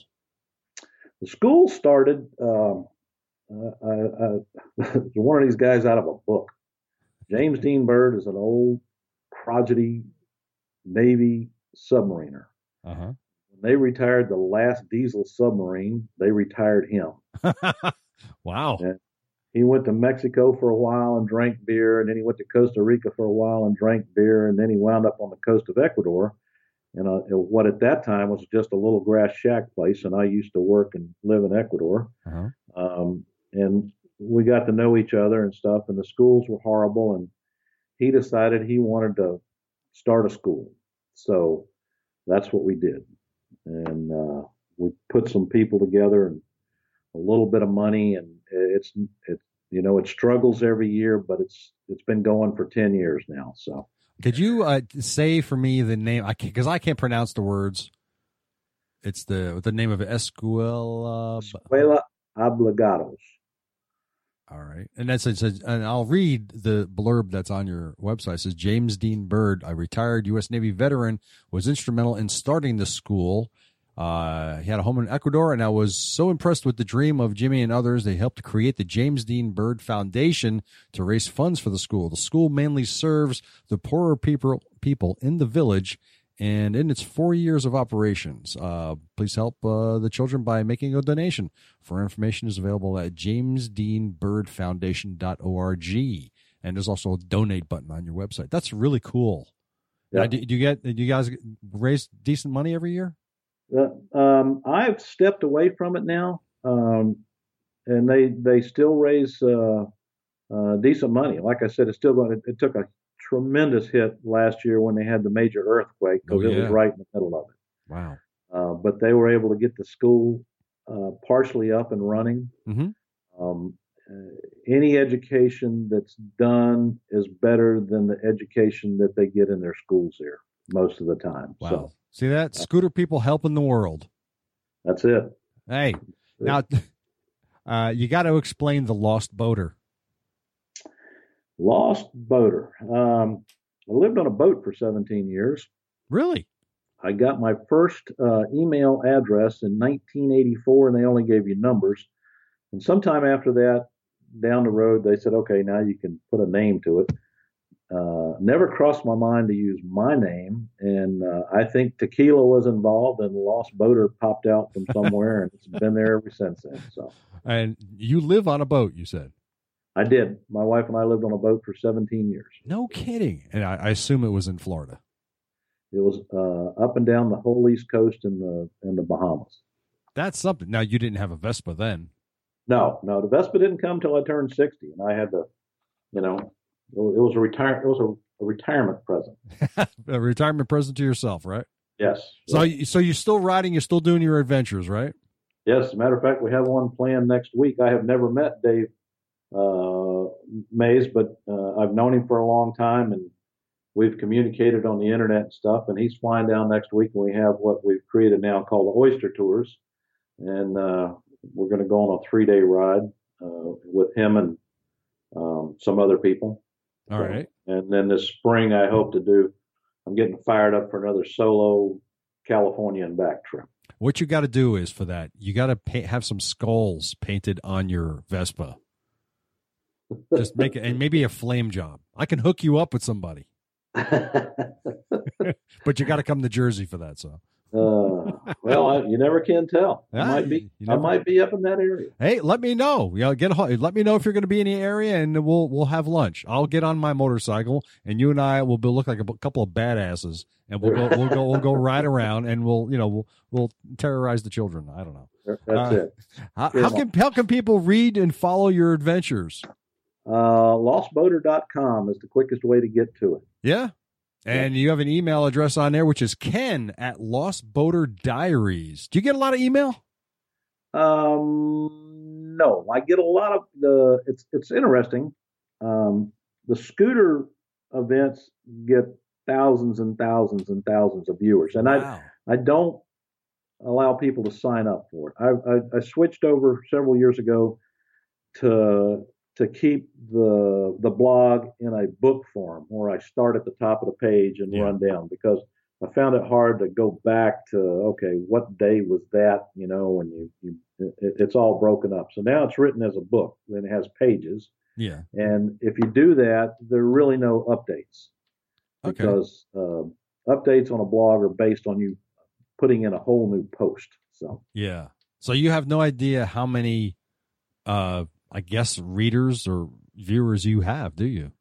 Speaker 3: The school started, um, uh, uh, uh, one of these guys out of a book. James Dean Byrd is an old crotchety Navy submariner.
Speaker 2: Uh-huh.
Speaker 3: When they retired the last diesel submarine, they retired him.
Speaker 2: Wow.
Speaker 3: And he went to Mexico for a while and drank beer, and then he went to Costa Rica for a while and drank beer, and then he wound up on the coast of Ecuador. And uh, what at that time was just a little grass shack place, and I used to work and live in Ecuador.
Speaker 2: Uh-huh.
Speaker 3: Um, and we got to know each other and stuff, and the schools were horrible, and he decided he wanted to start a school. So that's what we did. And uh, we put some people together and a little bit of money, and it's it's you know it struggles every year, but it's it's been going for ten years now. So
Speaker 2: could you uh, say for me the name? I because I can't pronounce the words. It's the the name of it, Escuela
Speaker 3: Escuela Obligados.
Speaker 2: All right, and that's it says, and I'll read the blurb that's on your website. It says James Dean Byrd, a retired U S Navy veteran, was instrumental in starting the school. Uh, he had a home in Ecuador, and I was so impressed with the dream of Jimmy and others. They helped to create the James Dean Byrd Foundation to raise funds for the school. The school mainly serves the poorer people people in the village, and in its four years of operations, uh, please help uh, the children by making a donation. For information is available at james dean byrd foundation dot org, and there's also a donate button on your website. That's really cool. Yeah. Now, do, do you get? Do you guys raise decent money every year?
Speaker 3: Uh, um, I've stepped away from it now, um, and they they still raise uh, uh, decent money. Like I said, it's still going. It, it took a tremendous hit last year when they had the major earthquake because oh, yeah. it was right in the middle of it.
Speaker 2: Wow!
Speaker 3: Uh, but they were able to get the school uh, partially up and running.
Speaker 2: Mm-hmm.
Speaker 3: Um, uh, any education that's done is better than the education that they get in their schools here most of the time.
Speaker 2: Wow.
Speaker 3: So.
Speaker 2: See that? Scooter people helping the world.
Speaker 3: That's it.
Speaker 2: Hey, now uh, you got to explain the Lost Boater.
Speaker 3: Lost Boater. Um, I lived on a boat for seventeen years.
Speaker 2: Really?
Speaker 3: I got my first uh, email address in nineteen eighty-four, and they only gave you numbers. And sometime after that, down the road, they said, okay, now you can put a name to it. Uh, never crossed my mind to use my name, and uh, I think tequila was involved, and Lost Boater popped out from somewhere, and it's been there ever since then. So,
Speaker 2: and you live on a boat, you said?
Speaker 3: I did. My wife and I lived on a boat for seventeen years.
Speaker 2: No kidding. And I, I assume it was in Florida.
Speaker 3: It was uh, up and down the whole East Coast and the and the Bahamas.
Speaker 2: That's something. Now, you didn't have a Vespa then.
Speaker 3: No, no, the Vespa didn't come till I turned sixty, and I had to, you know, it was, it was a retire, it was a, a retirement present.
Speaker 2: A retirement present to yourself, right?
Speaker 3: Yes.
Speaker 2: So,
Speaker 3: yes.
Speaker 2: so you're still riding, you're still doing your adventures, right?
Speaker 3: Yes. As a matter of fact, we have one planned next week. I have never met Dave uh, Mays, but uh, I've known him for a long time, and we've communicated on the internet and stuff. And he's flying down next week, and we have what we've created now called the Oyster Tours, and uh, we're going to go on a three-day ride uh, with him and um, some other people.
Speaker 2: All
Speaker 3: so,
Speaker 2: right.
Speaker 3: And then this spring, I hope to do. I'm getting fired up for another solo California and back trip.
Speaker 2: What you got to do is for that, you got to have some skulls painted on your Vespa. Just make it, and maybe a flame job. I can hook you up with somebody, but you got to come to Jersey for that. So,
Speaker 3: uh, well, I, you never can tell. I
Speaker 2: Ah,
Speaker 3: might be.
Speaker 2: you never-
Speaker 3: I might be up in that area.
Speaker 2: hey, let me know. You know, get a, let me know if you're going to be in the area, and we'll we'll have lunch. I'll get on my motorcycle, and you and I will be, look like a couple of badasses, and we'll go we'll go we'll go ride around, and we'll you know we'll we'll terrorize the children. I don't know.
Speaker 3: That's
Speaker 2: Uh,
Speaker 3: it.
Speaker 2: How, how can how can people read and follow your adventures?
Speaker 3: Uh, lost boater dot com is the quickest way to get to it.
Speaker 2: Yeah. And you have an email address on there, which is Ken at Lost Boater Diaries. Do you get a lot of email?
Speaker 3: Um, no, I get a lot of the. It's it's interesting. Um, the scooter events get thousands and thousands and thousands of viewers, and
Speaker 2: Wow.
Speaker 3: I I don't allow people to sign up for it. I, I I switched over several years ago to to keep the the blog in a book form where I start at the top of the page and
Speaker 2: Yeah.
Speaker 3: run down, because I found it hard to go back to, okay, what day was that, you know, and you, you it, it's all broken up. So now it's written as a book, and it has pages.
Speaker 2: Yeah.
Speaker 3: And if you do that, there are really no updates,
Speaker 2: Okay.
Speaker 3: because uh, updates on a blog are based on you putting in a whole new post. So
Speaker 2: Yeah. So you have no idea how many, uh, I guess, readers or viewers you have, do you?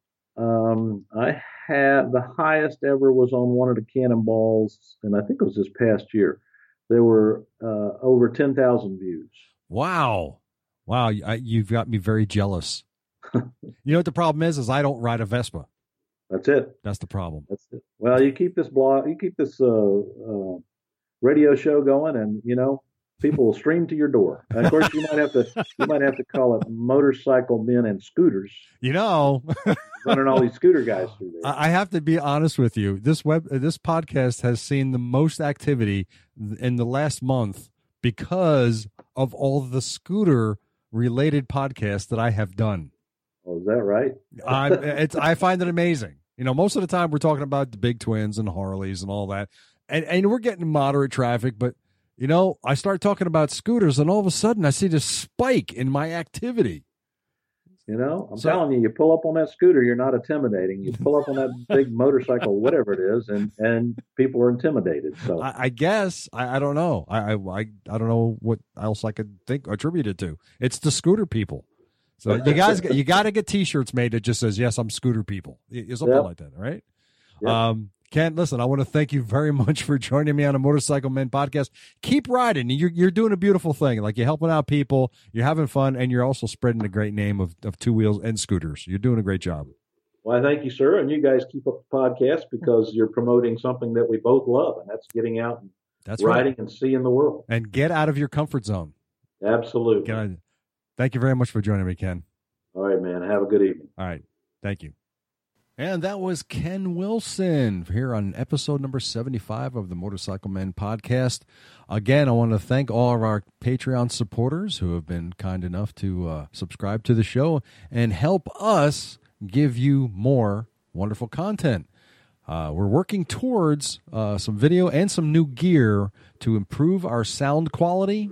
Speaker 3: um, I had the highest ever was on one of the Cannonballs, and I think it was this past year. There were uh, over ten thousand views.
Speaker 2: Wow. Wow. I, you've got me very jealous. You know what the problem is? Is I don't ride a Vespa.
Speaker 3: That's it.
Speaker 2: That's the problem.
Speaker 3: That's it. Well, you keep this blog, you keep this uh, uh, radio show going, and you know people will stream to your door. And of course, you might have to you might have to call it Motorcycle Men and Scooters,
Speaker 2: You know,
Speaker 3: running all these scooter guys through there.
Speaker 2: I I have to be honest with you. This web, this podcast has seen the most activity in the last month because of all the scooter related podcasts that I have done.
Speaker 3: Oh, is that right?
Speaker 2: I it's I find it amazing. You know, most of the time we're talking about the big twins and Harleys and all that, and and we're getting moderate traffic. But you know, I start talking about scooters, and all of a sudden I see this spike in my activity.
Speaker 3: You know, I'm
Speaker 2: So-
Speaker 3: telling you, you pull up on that scooter, you're not intimidating. You pull up on that big motorcycle, whatever it is, and and people are intimidated. So
Speaker 2: I, I guess I, I don't know. I, I I I don't know what else I could think attribute it to. It's the scooter people. So you guys, you got to get T-shirts made that just says "Yes, I'm scooter people," something
Speaker 3: Yep.
Speaker 2: like that, right?
Speaker 3: Yep.
Speaker 2: Um, Ken, listen, I want to thank you very much for joining me on a Motorcycle Men podcast. Keep riding. You're you're doing a beautiful thing. Like, you're helping out people, you're having fun, and you're also spreading the great name of, of two wheels and scooters. You're doing a great job.
Speaker 3: well, I thank you, sir, and you guys keep up the podcast, because you're promoting something that we both love, and that's getting out and
Speaker 2: That's
Speaker 3: riding
Speaker 2: right.
Speaker 3: and seeing the world.
Speaker 2: And get out of your comfort zone.
Speaker 3: Absolutely.
Speaker 2: Get out. Thank you very much for joining me, Ken.
Speaker 3: All right, man. Have a good evening.
Speaker 2: All right. Thank you. And that was Ken Wilson here on episode number seventy-five of the Motorcycle Men podcast. Again, I want to thank all of our Patreon supporters who have been kind enough to uh, subscribe to the show and help us give you more wonderful content. Uh, we're working towards uh, some video and some new gear to improve our sound quality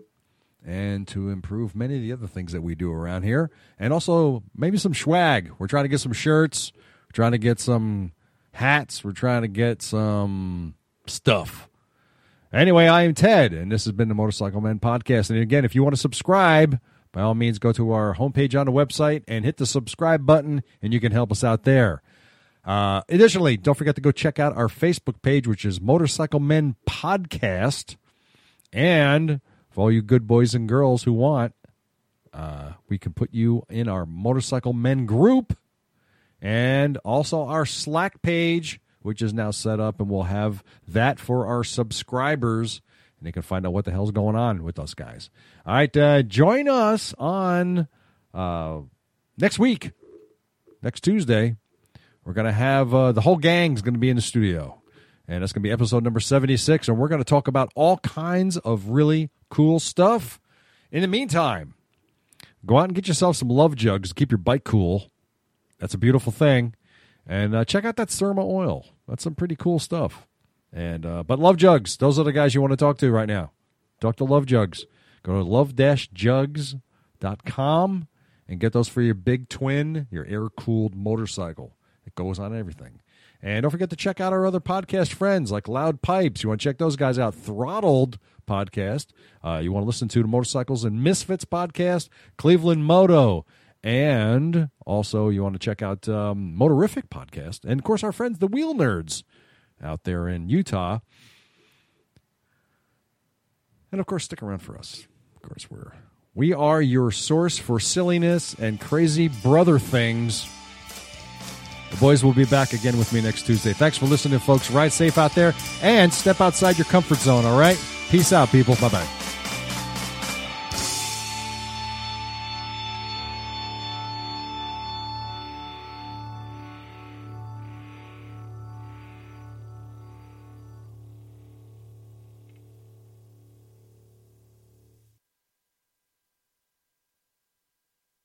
Speaker 2: and to improve many of the other things that we do around here. And also maybe some swag. We're trying to get some shirts. We're trying to get some hats. We're trying to get some stuff. Anyway, I am Ted, and this has been the Motorcycle Men podcast. And again, if you want to subscribe, by all means, go to our homepage on the website and hit the subscribe button, and you can help us out there. Uh, additionally, don't forget to go check out our Facebook page, which is Motorcycle Men Podcast. And for all you good boys and girls who want Uh, we can put you in our Motorcycle Men group and also our Slack page, which is now set up, and we'll have that for our subscribers, and they can find out what the hell's going on with us guys. All right, uh, join us on uh, next week, next Tuesday. We're going to have uh, the whole gang's going to be in the studio, and that's going to be episode number seventy-six, and we're going to talk about all kinds of really cool stuff. In the meantime, go out and get yourself some love jugs to keep your bike cool. That's a beautiful thing. And uh, check out that Therma oil. That's some pretty cool stuff. And uh, But Love Jugs, those are the guys you want to talk to right now. Talk to Love Jugs. Go to love dash jugs dot com and get those for your big twin, your air-cooled motorcycle. It goes on everything. And don't forget to check out our other podcast friends like Loud Pipes. You want to check those guys out. Throttled podcast. Uh, you want to listen to the Motorcycles and Misfits podcast. Cleveland Moto. And also you want to check out um, Motorific podcast. And, of course, our friends, the Wheel Nerds, out there in Utah. And, of course, stick around for us. Of course, we're, we are your source for silliness and crazy brother things. The boys will be back again with me next Tuesday. Thanks for listening, folks. Ride safe out there and step outside your comfort zone, all right? Peace out, people. Bye-bye.